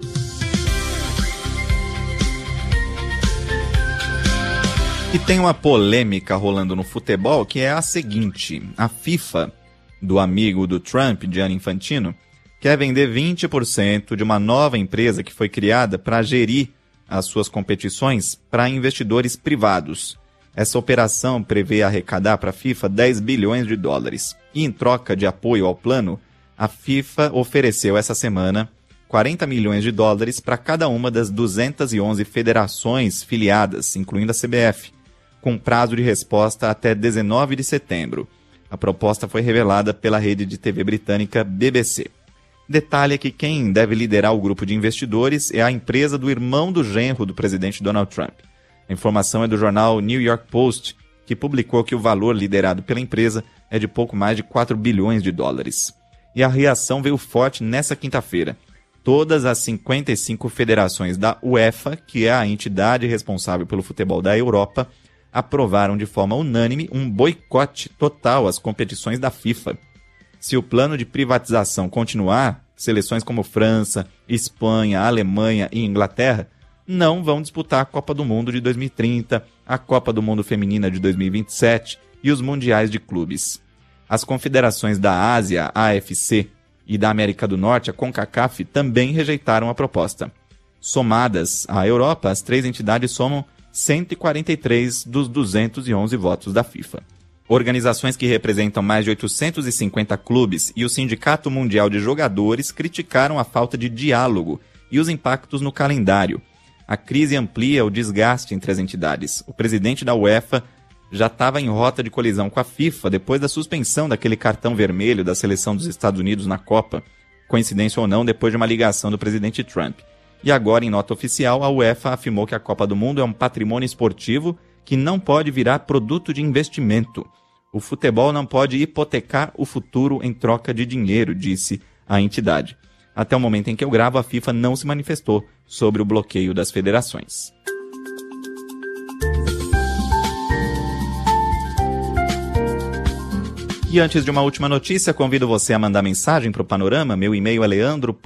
E tem uma polêmica rolando no futebol que é a seguinte: a FIFA, do amigo do Trump, Gianni Infantino, quer vender 20% de uma nova empresa que foi criada para gerir as suas competições para investidores privados. Essa operação prevê arrecadar para a FIFA 10 bilhões de dólares. E em troca de apoio ao plano, a FIFA ofereceu essa semana 40 milhões de dólares para cada uma das 211 federações filiadas, incluindo a CBF, com prazo de resposta até 19 de setembro. A proposta foi revelada pela rede de TV britânica BBC. Detalhe é que quem deve liderar o grupo de investidores é a empresa do irmão do genro do presidente Donald Trump. A informação é do jornal New York Post, que publicou que o valor liderado pela empresa é de pouco mais de 4 bilhões de dólares. E a reação veio forte nessa quinta-feira. Todas as 55 federações da UEFA, que é a entidade responsável pelo futebol da Europa, aprovaram de forma unânime um boicote total às competições da FIFA. Se o plano de privatização continuar, seleções como França, Espanha, Alemanha e Inglaterra não vão disputar a Copa do Mundo de 2030, a Copa do Mundo Feminina de 2027 e os Mundiais de Clubes. As confederações da Ásia, a AFC, e da América do Norte, a CONCACAF, também rejeitaram a proposta. Somadas à Europa, as 3 entidades somam 143 dos 211 votos da FIFA. Organizações que representam mais de 850 clubes e o Sindicato Mundial de Jogadores criticaram a falta de diálogo e os impactos no calendário. A crise amplia o desgaste entre as entidades. O presidente da UEFA já estava em rota de colisão com a FIFA depois da suspensão daquele cartão vermelho da seleção dos Estados Unidos na Copa, coincidência ou não, depois de uma ligação do presidente Trump. E agora, em nota oficial, a UEFA afirmou que a Copa do Mundo é um patrimônio esportivo que não pode virar produto de investimento. O futebol não pode hipotecar o futuro em troca de dinheiro, disse a entidade. Até o momento em que eu gravo, a FIFA não se manifestou sobre o bloqueio das federações. E antes de uma última notícia, convido você a mandar mensagem para o Panorama. Meu e-mail é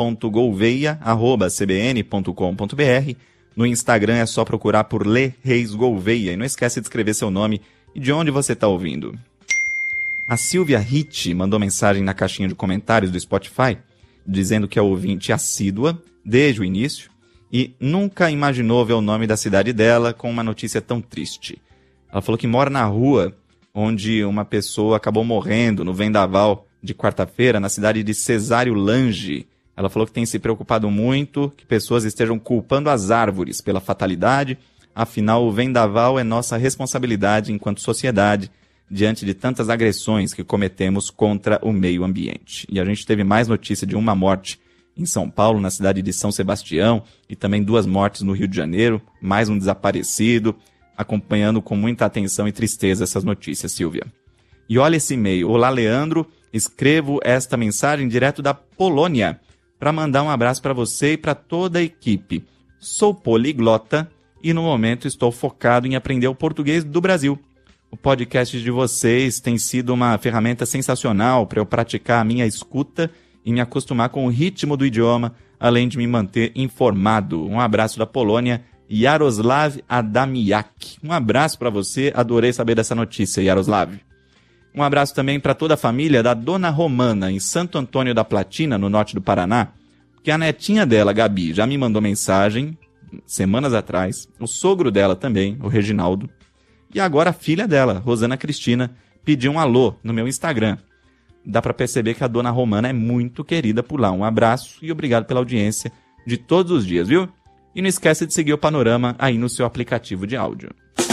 leandro.gouveia@cbn.com.br. No Instagram é só procurar por Lê Reis Gouveia. E não esquece de escrever seu nome e de onde você está ouvindo. A Silvia Ritt mandou mensagem na caixinha de comentários do Spotify, dizendo que é ouvinte assídua desde o início e nunca imaginou ver o nome da cidade dela com uma notícia tão triste. Ela falou que mora na rua onde uma pessoa acabou morrendo no vendaval de quarta-feira na cidade de Cesário Lange, Ela falou que tem se preocupado muito que pessoas estejam culpando as árvores pela fatalidade. Afinal, o vendaval é nossa responsabilidade enquanto sociedade diante de tantas agressões que cometemos contra o meio ambiente. E a gente teve mais notícia de uma morte em São Paulo, na cidade de São Sebastião, e também 2 mortes no Rio de Janeiro, mais um desaparecido, acompanhando com muita atenção e tristeza essas notícias, Silvia. E olha esse e-mail. Olá, Leandro. Escrevo esta mensagem direto da Polônia para mandar um abraço para você e para toda a equipe. Sou poliglota e no momento estou focado em aprender o português do Brasil. O podcast de vocês tem sido uma ferramenta sensacional para eu praticar a minha escuta e me acostumar com o ritmo do idioma, além de me manter informado. Um abraço da Polônia, Yaroslav Adamiak. Um abraço para você, adorei saber dessa notícia, Yaroslav. Um abraço também para toda a família da Dona Romana, em Santo Antônio da Platina, no norte do Paraná, que a netinha dela, Gabi, já me mandou mensagem semanas atrás, o sogro dela também, o Reginaldo, e agora a filha dela, Rosana Cristina, pediu um alô no meu Instagram. Dá para perceber que a Dona Romana é muito querida por lá. Um abraço e obrigado pela audiência de todos os dias, viu? E não esquece de seguir o Panorama aí no seu aplicativo de áudio.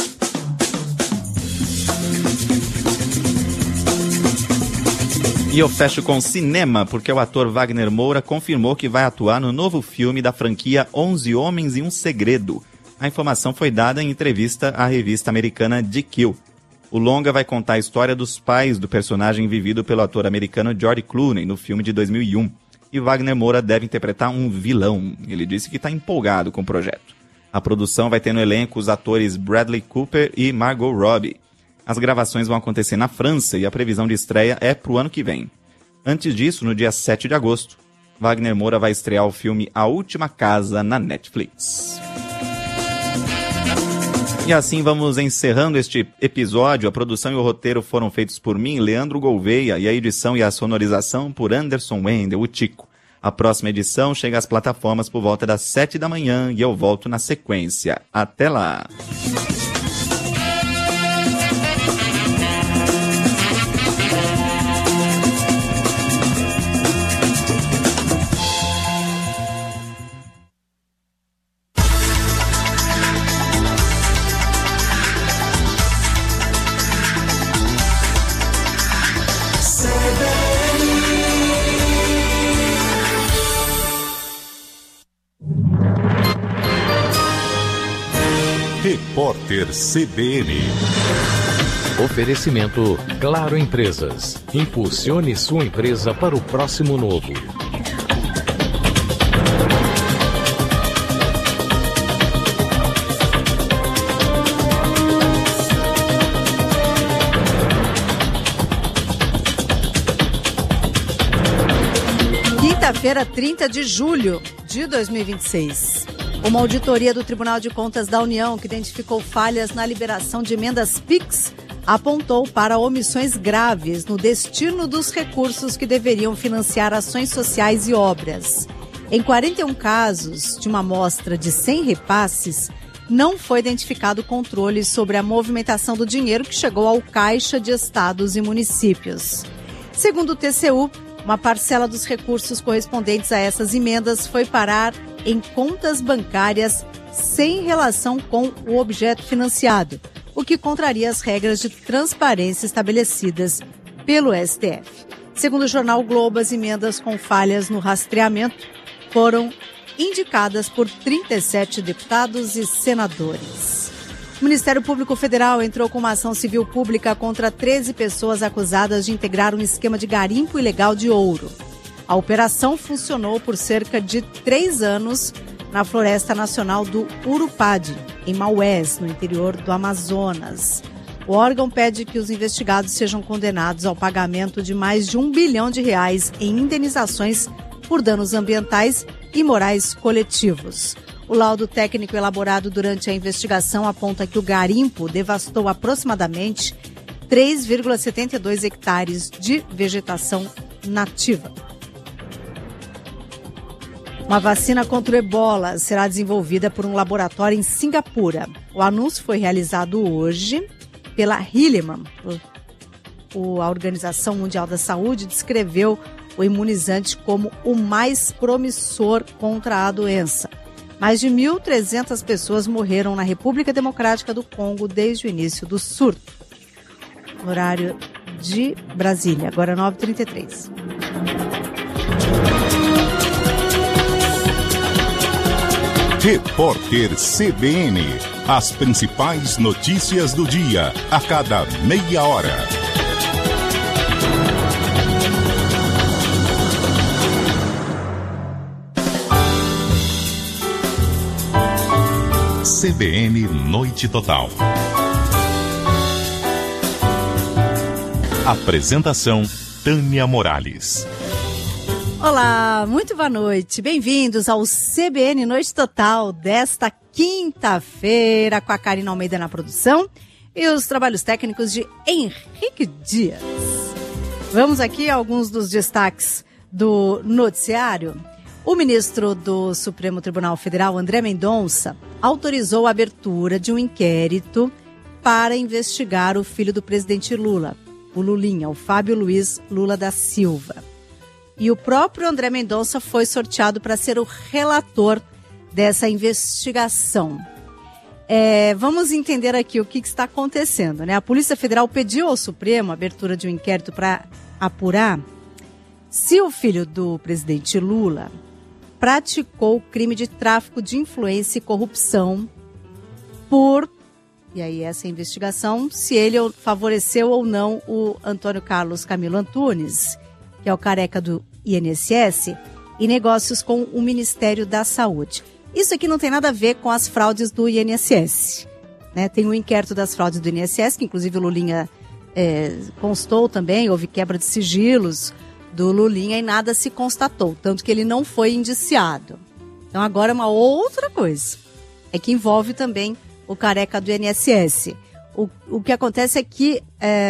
E eu fecho com cinema, porque o ator Wagner Moura confirmou que vai atuar no novo filme da franquia 11 Homens e um Segredo. A informação foi dada em entrevista à revista americana GQ. O longa vai contar a história dos pais do personagem vivido pelo ator americano George Clooney no filme de 2001. E Wagner Moura deve interpretar um vilão. Ele disse que está empolgado com o projeto. A produção vai ter no elenco os atores Bradley Cooper e Margot Robbie. As gravações vão acontecer na França e a previsão de estreia é para o ano que vem. Antes disso, no dia 7 de agosto, Wagner Moura vai estrear o filme A Última Casa na Netflix. E assim vamos encerrando este episódio. A produção e o roteiro foram feitos por mim, Leandro Gouveia, e a edição e a sonorização por Anderson Wendel, o Tico. A próxima edição chega às plataformas por volta das 7 da manhã e eu volto na sequência. Até lá! Repórter CBN. Oferecimento Claro Empresas. Impulsione sua empresa para o próximo novo. Quinta-feira, 30 de julho de 2026. Uma auditoria do Tribunal de Contas da União, que identificou falhas na liberação de emendas PIX, apontou para omissões graves no destino dos recursos que deveriam financiar ações sociais e obras. Em 41 casos, de uma amostra de 100 repasses, não foi identificado controle sobre a movimentação do dinheiro que chegou ao caixa de estados e municípios. Segundo o TCU, uma parcela dos recursos correspondentes a essas emendas foi parar em contas bancárias sem relação com o objeto financiado, o que contraria as regras de transparência estabelecidas pelo STF. Segundo o jornal Globo, as emendas com falhas no rastreamento foram indicadas por 37 deputados e senadores. O Ministério Público Federal entrou com uma ação civil pública contra 13 pessoas acusadas de integrar um esquema de garimpo ilegal de ouro. A operação funcionou por cerca de 3 anos na Floresta Nacional do Urupadi, em Maués, no interior do Amazonas. O órgão pede que os investigados sejam condenados ao pagamento de mais de R$1 bilhão em indenizações por danos ambientais e morais coletivos. O laudo técnico elaborado durante a investigação aponta que o garimpo devastou aproximadamente 3,72 hectares de vegetação nativa. Uma vacina contra o ebola será desenvolvida por um laboratório em Singapura. O anúncio foi realizado hoje pela Hillman. A Organização Mundial da Saúde descreveu o imunizante como o mais promissor contra a doença. Mais de 1.300 pessoas morreram na República Democrática do Congo desde o início do surto. No horário de Brasília, agora 9h33. Repórter CBN. As principais notícias do dia, a cada meia hora. CBN Noite Total. Apresentação: Tânia Morales. Olá, muito boa noite. Bem-vindos ao CBN Noite Total desta quinta-feira, com a Karina Almeida na produção e os trabalhos técnicos de Henrique Dias. Vamos aqui a alguns dos destaques do noticiário. O ministro do Supremo Tribunal Federal, André Mendonça, autorizou a abertura de um inquérito para investigar o filho do presidente Lula, o Lulinha, o Fábio Luiz Lula da Silva. E o próprio André Mendonça foi sorteado para ser o relator dessa investigação. Vamos entender aqui o que está acontecendo, né? A Polícia Federal pediu ao Supremo a abertura de um inquérito para apurar se o filho do presidente Lula praticou crime de tráfico de influência e corrupção e aí essa investigação, se ele favoreceu ou não o Antônio Carlos Camilo Antunes, que é o careca do INSS, e negócios com o Ministério da Saúde. Isso aqui não tem nada a ver com as fraudes do INSS, né? Tem um inquérito das fraudes do INSS, que inclusive o Lulinha constou também, houve quebra de sigilos do Lulinha e nada se constatou, tanto que ele não foi indiciado. Então agora é uma outra coisa, que envolve também o careca do INSS. O que acontece é que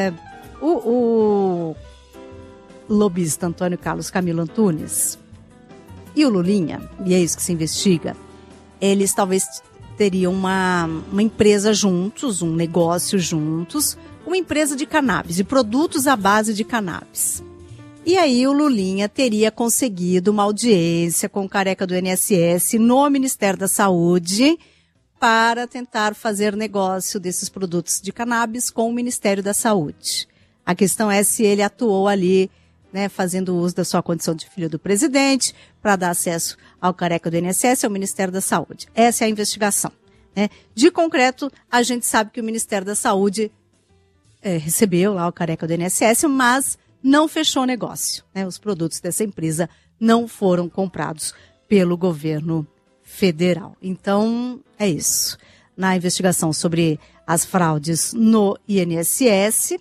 o lobista Antônio Carlos Camilo Antunes e o Lulinha, e é isso que se investiga, eles talvez teriam uma empresa juntos, um negócio juntos, uma empresa de cannabis, de produtos à base de cannabis. E aí o Lulinha teria conseguido uma audiência com o careca do INSS no Ministério da Saúde para tentar fazer negócio desses produtos de cannabis com o Ministério da Saúde. A questão é se ele atuou ali, né, fazendo uso da sua condição de filho do presidente para dar acesso ao careca do INSS e ao Ministério da Saúde. Essa é a investigação, né? De concreto, a gente sabe que o Ministério da Saúde recebeu lá o careca do INSS, mas não fechou o negócio, né? Os produtos dessa empresa não foram comprados pelo governo federal. Então, é isso. Na investigação sobre as fraudes no INSS,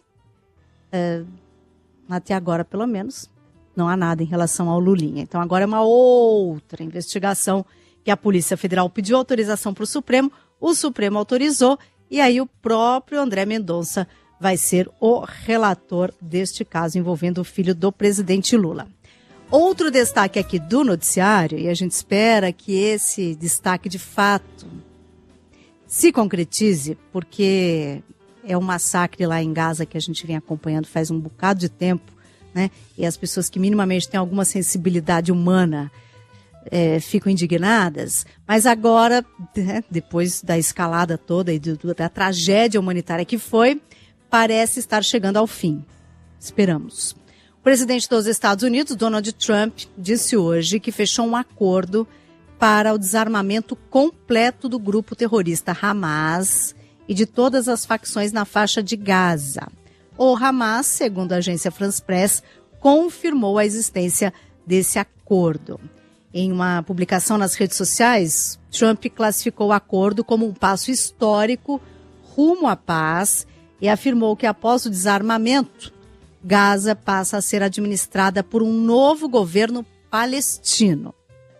até agora, pelo menos, não há nada em relação ao Lulinha. Então, agora é uma outra investigação que a Polícia Federal pediu autorização para o Supremo autorizou, e aí o próprio André Mendonça vai ser o relator deste caso envolvendo o filho do presidente Lula. Outro destaque aqui do noticiário, e a gente espera que esse destaque de fato se concretize, porque é um massacre lá em Gaza que a gente vem acompanhando faz um bocado de tempo, né? E as pessoas que minimamente têm alguma sensibilidade humana ficam indignadas, mas agora, né, depois da escalada toda e da tragédia humanitária que foi, parece estar chegando ao fim. Esperamos. O presidente dos Estados Unidos, Donald Trump, disse hoje que fechou um acordo para o desarmamento completo do grupo terrorista Hamas e de todas as facções na faixa de Gaza. O Hamas, segundo a agência France Press, confirmou a existência desse acordo. Em uma publicação nas redes sociais, Trump classificou o acordo como um passo histórico rumo à paz e afirmou que após o desarmamento, Gaza passa a ser administrada por um novo governo palestino.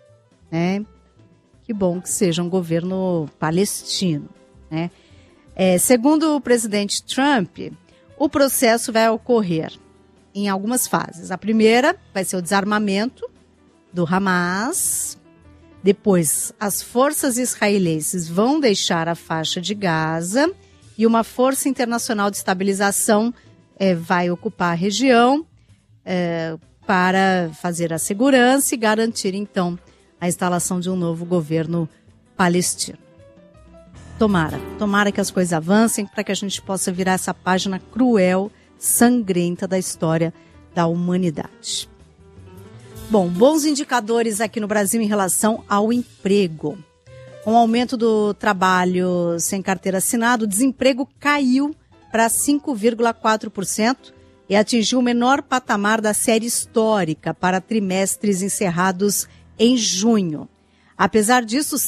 Que bom que seja um governo palestino, né? Segundo o presidente Trump, o processo vai ocorrer em algumas fases. A primeira vai ser o desarmamento do Hamas. Depois, as forças israelenses vão deixar a faixa de Gaza e uma força internacional de estabilização vai ocupar a região para fazer a segurança e garantir, então, a instalação de um novo governo palestino. Tomara que as coisas avancem para que a gente possa virar essa página cruel, sangrenta da história da humanidade. Bom, bons indicadores aqui no Brasil em relação ao emprego. Com o aumento do trabalho sem carteira assinada, o desemprego caiu para 5,4% e atingiu o menor patamar da série histórica para trimestres encerrados em junho. Apesar disso,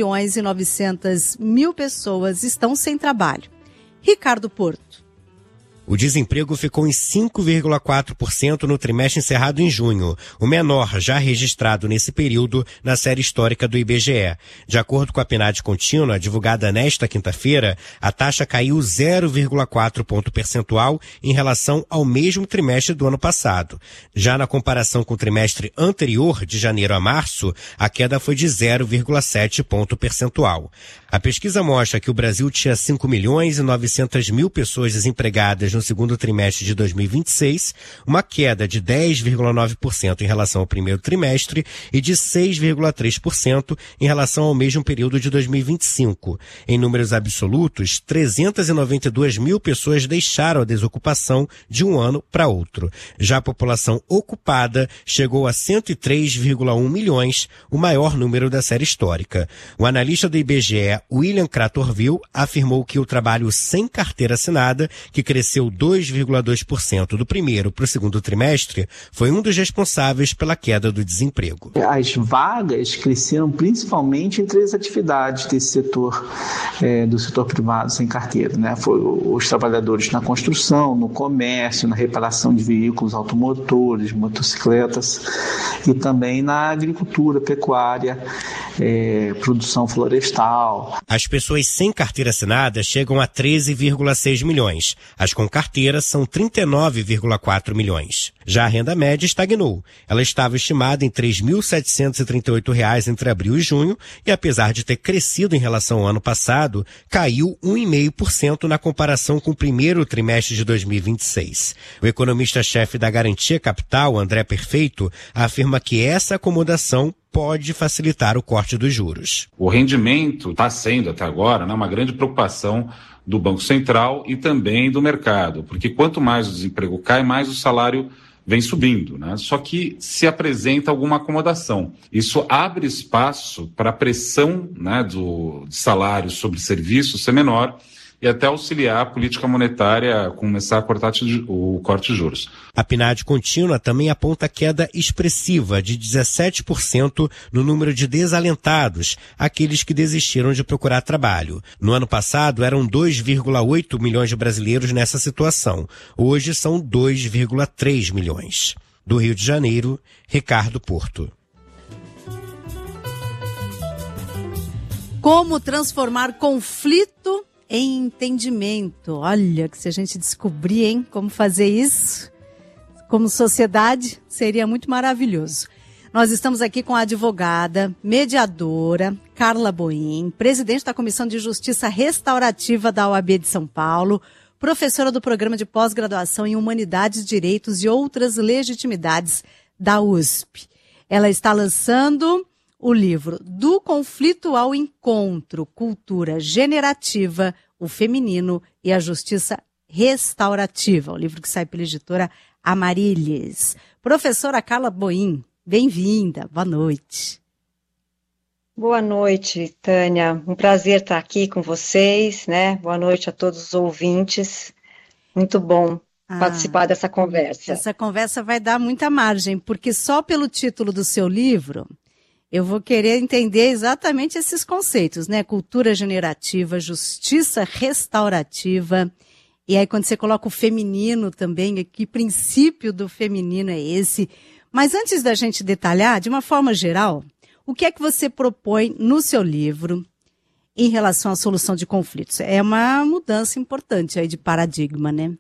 5.900.000 pessoas estão sem trabalho. Ricardo Porto. O desemprego ficou em 5,4% no trimestre encerrado em junho, o menor já registrado nesse período na série histórica do IBGE. De acordo com a PNAD contínua, divulgada nesta quinta-feira, a taxa caiu 0,4 ponto percentual em relação ao mesmo trimestre do ano passado. Já na comparação com o trimestre anterior, de janeiro a março, a queda foi de 0,7 ponto percentual. A pesquisa mostra que o Brasil tinha 5.900.000 pessoas desempregadas no segundo trimestre de 2026, uma queda de 10,9% em relação ao primeiro trimestre e de 6,3% em relação ao mesmo período de 2025. Em números absolutos, 392.000 pessoas deixaram a desocupação de um ano para outro. Já a população ocupada chegou a 103,1 milhões, o maior número da série histórica. O analista do IBGE, William Cratorville, afirmou que o trabalho sem carteira assinada, que cresceu 2,2% do primeiro para o segundo trimestre, foi um dos responsáveis pela queda do desemprego. As vagas cresceram principalmente em 3 atividades desse setor, do setor privado sem carteira, né? Foi os trabalhadores na construção, no comércio, na reparação de veículos automotores, motocicletas e também na agricultura, pecuária, produção florestal. As pessoas sem carteira assinada chegam a 13,6 milhões. As com carteira são 39,4 milhões. Já a renda média estagnou. Ela estava estimada em R$ 3.738 entre abril e junho e, apesar de ter crescido em relação ao ano passado, caiu 1,5% na comparação com o primeiro trimestre de 2026. O economista-chefe da Garantia Capital, André Perfeito, afirma que essa acomodação pode facilitar o corte dos juros. O rendimento está sendo, até agora, uma grande preocupação do Banco Central e também do mercado, porque quanto mais o desemprego cai, mais o salário vem subindo, né? Só que se apresenta alguma acomodação. Isso abre espaço para a pressão, né, de salários sobre serviços ser menor e até auxiliar a política monetária a começar a cortar o corte de juros. A PNAD contínua também aponta queda expressiva de 17% no número de desalentados, aqueles que desistiram de procurar trabalho. No ano passado, eram 2,8 milhões de brasileiros nessa situação. Hoje são 2,3 milhões. Do Rio de Janeiro, Ricardo Porto. Como transformar conflito em entendimento. Olha, que se a gente descobrir, hein, como fazer isso, como sociedade, seria muito maravilhoso. Nós estamos aqui com a advogada, mediadora, Carla Boim, presidente da Comissão de Justiça Restaurativa da OAB de São Paulo, professora do Programa de Pós-Graduação em Humanidades, Direitos e Outras Legitimidades da USP. Ela está lançando o livro Do Conflito ao Encontro, Cultura Generativa, o Feminino e a Justiça Restaurativa, o livro que sai pela editora Amarílis. Professora Carla Boim, bem-vinda, boa noite. Boa noite, Tânia, um prazer estar aqui com vocês, né? Boa noite a todos os ouvintes, muito bom participar dessa conversa. Essa conversa vai dar muita margem, porque só pelo título do seu livro eu vou querer entender exatamente esses conceitos, né? Cultura generativa, justiça restaurativa. E aí quando você coloca o feminino também, que princípio do feminino é esse? Mas antes da gente detalhar, de uma forma geral, o que é que você propõe no seu livro em relação à solução de conflitos? É uma mudança importante aí de paradigma, né?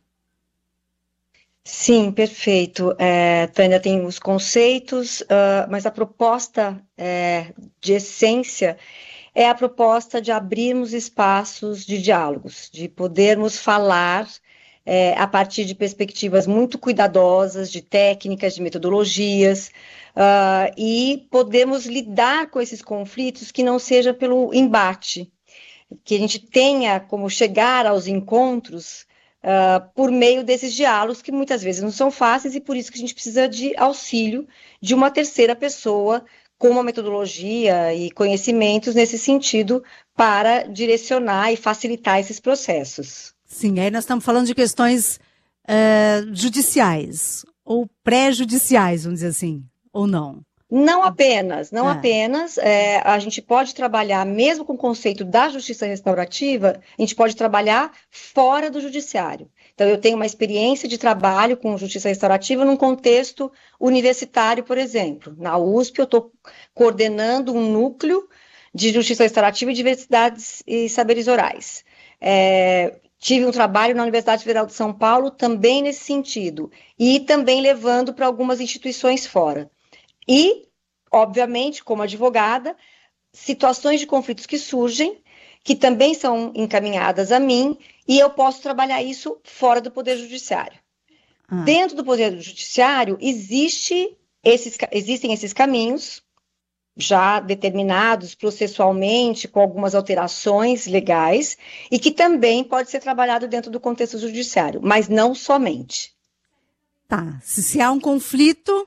Sim, perfeito. Tânia, tem os conceitos, mas a proposta de essência é a proposta de abrirmos espaços de diálogos, de podermos falar a partir de perspectivas muito cuidadosas, de técnicas, de metodologias, e podemos lidar com esses conflitos que não seja pelo embate, que a gente tenha como chegar aos encontros por meio desses diálogos que muitas vezes não são fáceis e por isso que a gente precisa de auxílio de uma terceira pessoa com uma metodologia e conhecimentos nesse sentido para direcionar e facilitar esses processos. Sim, aí nós estamos falando de questões judiciais ou pré-judiciais, vamos dizer assim, ou não? Não apenas. A gente pode trabalhar, mesmo com o conceito da justiça restaurativa, a gente pode trabalhar fora do judiciário. Então, eu tenho uma experiência de trabalho com justiça restaurativa num contexto universitário, por exemplo. Na USP, eu estou coordenando um núcleo de justiça restaurativa e diversidades e saberes orais. Tive um trabalho na Universidade Federal de São Paulo também nesse sentido, e também levando para algumas instituições fora. E, obviamente, como advogada, situações de conflitos que surgem, que também são encaminhadas a mim, e eu posso trabalhar isso fora do Poder Judiciário. Dentro do Poder Judiciário, existem esses caminhos, já determinados processualmente, com algumas alterações legais, e que também pode ser trabalhado dentro do contexto judiciário, mas não somente. Tá, se há um conflito...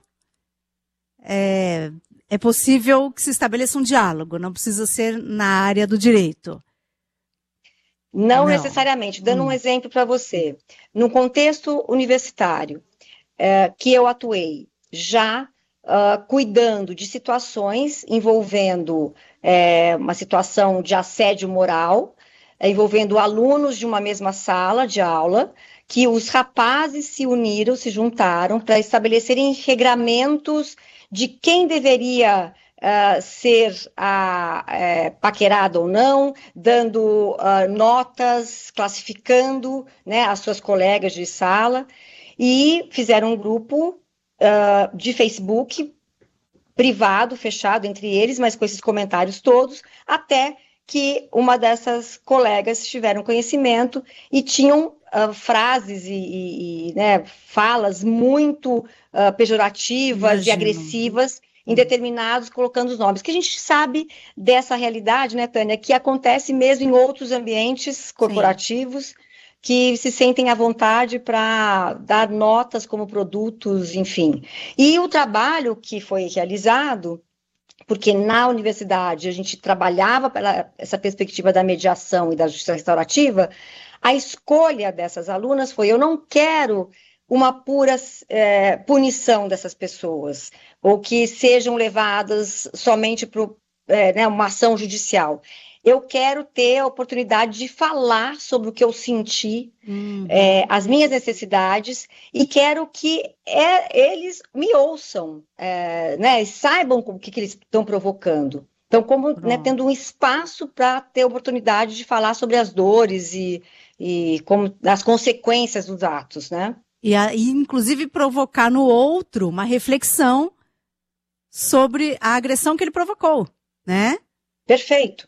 É possível que se estabeleça um diálogo, não precisa ser na área do direito. Não necessariamente. Dando um exemplo para você. No contexto universitário, que eu atuei, já cuidando de situações envolvendo uma situação de assédio moral, envolvendo alunos de uma mesma sala de aula, que os rapazes se uniram, se juntaram para estabelecerem regramentos de quem deveria ser paquerado ou não, dando notas, classificando, né, as suas colegas de sala, e fizeram um grupo de Facebook privado, fechado entre eles, mas com esses comentários todos, até que uma dessas colegas tiveram conhecimento e tinham frases e falas muito pejorativas e agressivas em determinados, colocando os nomes. Que a gente sabe dessa realidade, né, Tânia, que acontece mesmo em outros ambientes corporativos, que se sentem à vontade para dar notas como produtos, enfim. E o trabalho que foi realizado, porque na universidade a gente trabalhava pela essa perspectiva da mediação e da justiça restaurativa, a escolha dessas alunas foi: eu não quero uma pura punição dessas pessoas, ou que sejam levadas somente para uma ação judicial. Eu quero ter a oportunidade de falar sobre o que eu senti, as minhas necessidades, e quero que eles me ouçam, e saibam o que eles estão provocando. Então, como tendo um espaço para ter a oportunidade de falar sobre as dores e como as consequências dos atos, né? E inclusive provocar no outro uma reflexão sobre a agressão que ele provocou, né? Perfeito.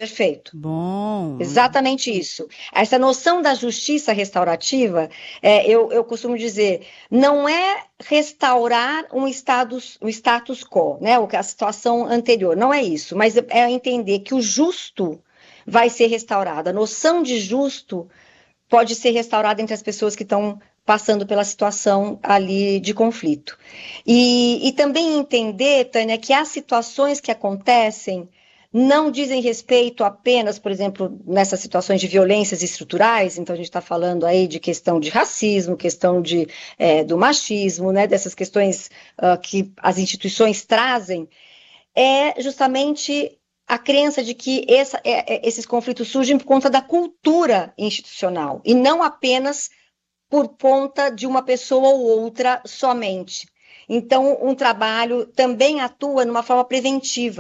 Bom. Exatamente isso. Essa noção da justiça restaurativa, eu costumo dizer, não é restaurar um status quo, né? A situação anterior, não é isso, mas é entender que o justo vai ser restaurado. A noção de justo pode ser restaurada entre as pessoas que estão passando pela situação ali de conflito. E também entender, Tânia, que as situações que acontecem não dizem respeito apenas, por exemplo, nessas situações de violências estruturais. Então a gente está falando aí de questão de racismo, questão do machismo, né, dessas questões que as instituições trazem, é justamente a crença de que esses conflitos surgem por conta da cultura institucional, e não apenas por conta de uma pessoa ou outra somente. Então, um trabalho também atua numa forma preventiva.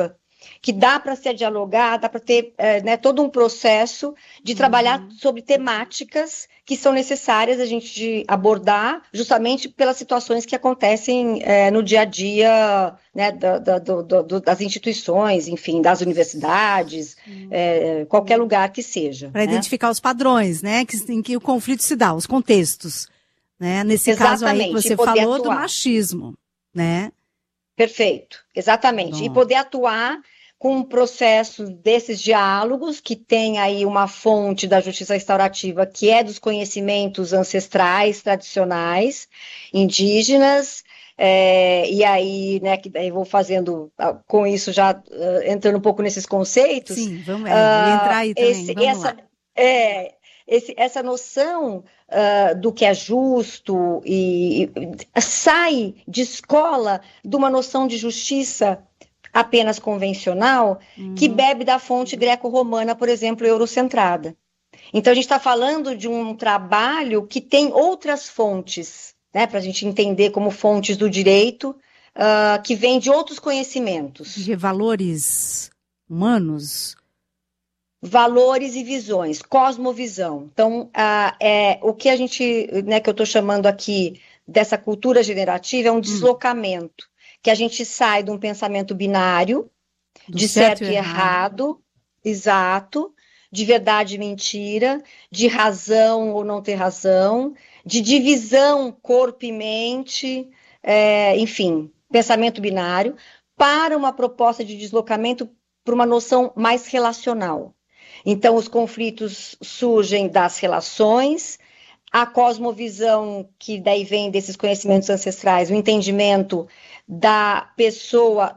que dá para se dialogar, dá para ter todo um processo de trabalhar sobre temáticas que são necessárias a gente abordar justamente pelas situações que acontecem no dia a dia, né, das instituições, enfim, das universidades, qualquer lugar que seja. Para identificar os padrões, né, em que o conflito se dá, os contextos. Né? Nesse caso aí que você falou do machismo, né? Perfeito, exatamente. Bom. E poder atuar com um processo desses diálogos, que tem aí uma fonte da justiça restaurativa, que é dos conhecimentos ancestrais, tradicionais, indígenas, e aí, né, que daí vou fazendo com isso já entrando um pouco nesses conceitos. Sim, vamos entrar aí também, essa noção do que é justo e sai de escola de uma noção de justiça apenas convencional, que bebe da fonte greco-romana, por exemplo, eurocentrada. Então, a gente está falando de um trabalho que tem outras fontes, né, para a gente entender como fontes do direito, que vem de outros conhecimentos. De valores humanos. Valores e visões, cosmovisão. Então, o que a gente, né, que eu estou chamando aqui dessa cultura generativa é um deslocamento, que a gente sai de um pensamento binário, de certo e errado, exato, de verdade e mentira, de razão ou não ter razão, de divisão corpo e mente, enfim, pensamento binário, para uma proposta de deslocamento para uma noção mais relacional. Então, os conflitos surgem das relações, a cosmovisão, que daí vem desses conhecimentos ancestrais, o entendimento da pessoa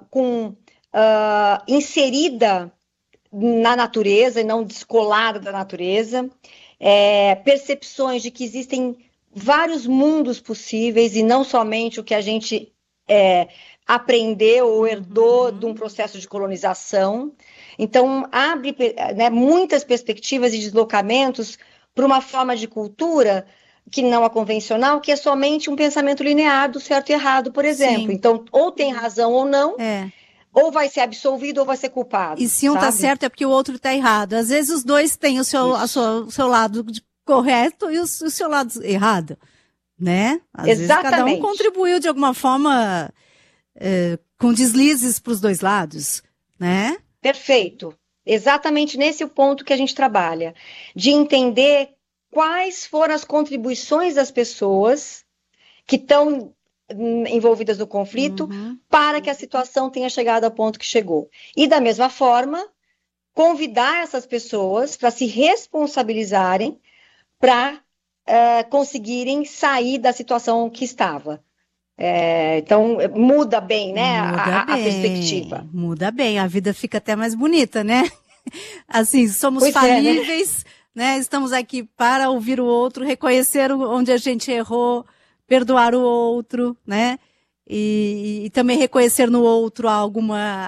inserida na natureza e não descolada da natureza, percepções de que existem vários mundos possíveis e não somente o que a gente aprendeu ou herdou de um processo de colonização. Então, abre, né, muitas perspectivas e deslocamentos para uma forma de cultura que não é convencional, que é somente um pensamento linear do certo e errado, por exemplo. Sim. Então, ou tem razão ou não, ou vai ser absolvido ou vai ser culpado. E se um está certo é porque o outro está errado. Às vezes os dois têm o seu lado correto e o seu lado errado, né? Às vezes cada um contribuiu de alguma forma com deslizes para os dois lados, né? Perfeito. Exatamente nesse o ponto que a gente trabalha, de entender quais foram as contribuições das pessoas que estão envolvidas no conflito para que a situação tenha chegado ao ponto que chegou. E da mesma forma, convidar essas pessoas para se responsabilizarem para conseguirem sair da situação que estava. Então, muda bem, né, a perspectiva. Muda bem, a vida fica até mais bonita, né? Assim, somos falíveis, né? Estamos aqui para ouvir o outro, reconhecer onde a gente errou, perdoar o outro, né? E também reconhecer no outro algo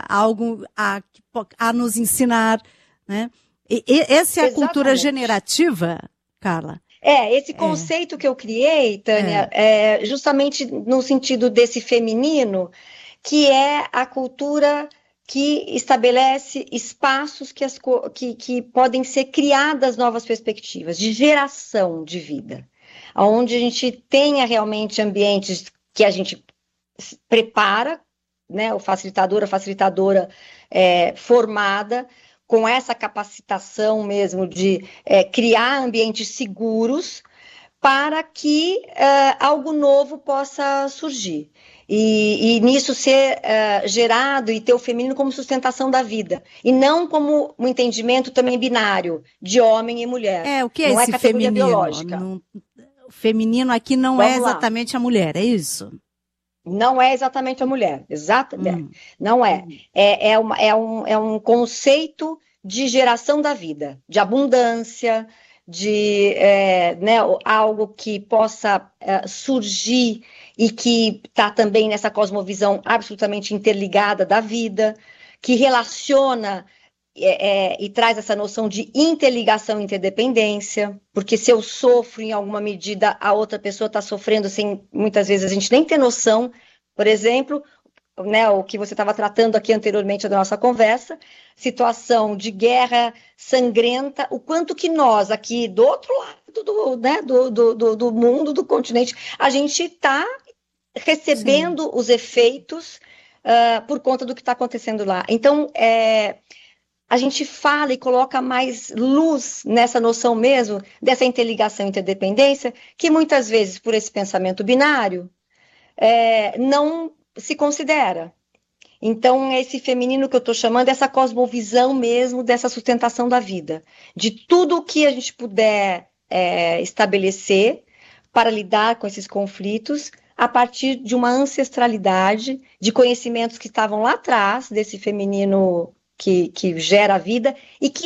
a nos ensinar, né? Essa é a cultura generativa, Carla? Esse conceito que eu criei, Tânia, justamente no sentido desse feminino, que é a cultura que estabelece espaços que podem ser criadas novas perspectivas de geração de vida, onde a gente tenha realmente ambientes que a gente prepara, né, a facilitadora formada, com essa capacitação mesmo de criar ambientes seguros para que algo novo possa surgir. E nisso ser gerado e ter o feminino como sustentação da vida. E não como um entendimento também binário, de homem e mulher. O que é esse feminino? Biológica. O feminino aqui não é exatamente a mulher, é isso? Não é exatamente a mulher, exatamente. Não é. É um conceito de geração da vida, de abundância, de algo que possa surgir e que está também nessa cosmovisão absolutamente interligada da vida, que relaciona e traz essa noção de interligação e interdependência, porque se eu sofro em alguma medida, a outra pessoa está sofrendo sem, muitas vezes, a gente nem ter noção. Por exemplo, né, o que você estava tratando aqui anteriormente da nossa conversa, situação de guerra sangrenta, o quanto que nós aqui do outro lado do mundo, do continente, a gente está recebendo os efeitos por conta do que está acontecendo lá. Então, a gente fala e coloca mais luz nessa noção mesmo, dessa interligação e interdependência, que muitas vezes, por esse pensamento binário, não se considera. Então, esse feminino que eu estou chamando, essa cosmovisão mesmo, dessa sustentação da vida, de tudo que a gente puder estabelecer para lidar com esses conflitos, a partir de uma ancestralidade, de conhecimentos que estavam lá atrás, desse feminino que gera a vida, e que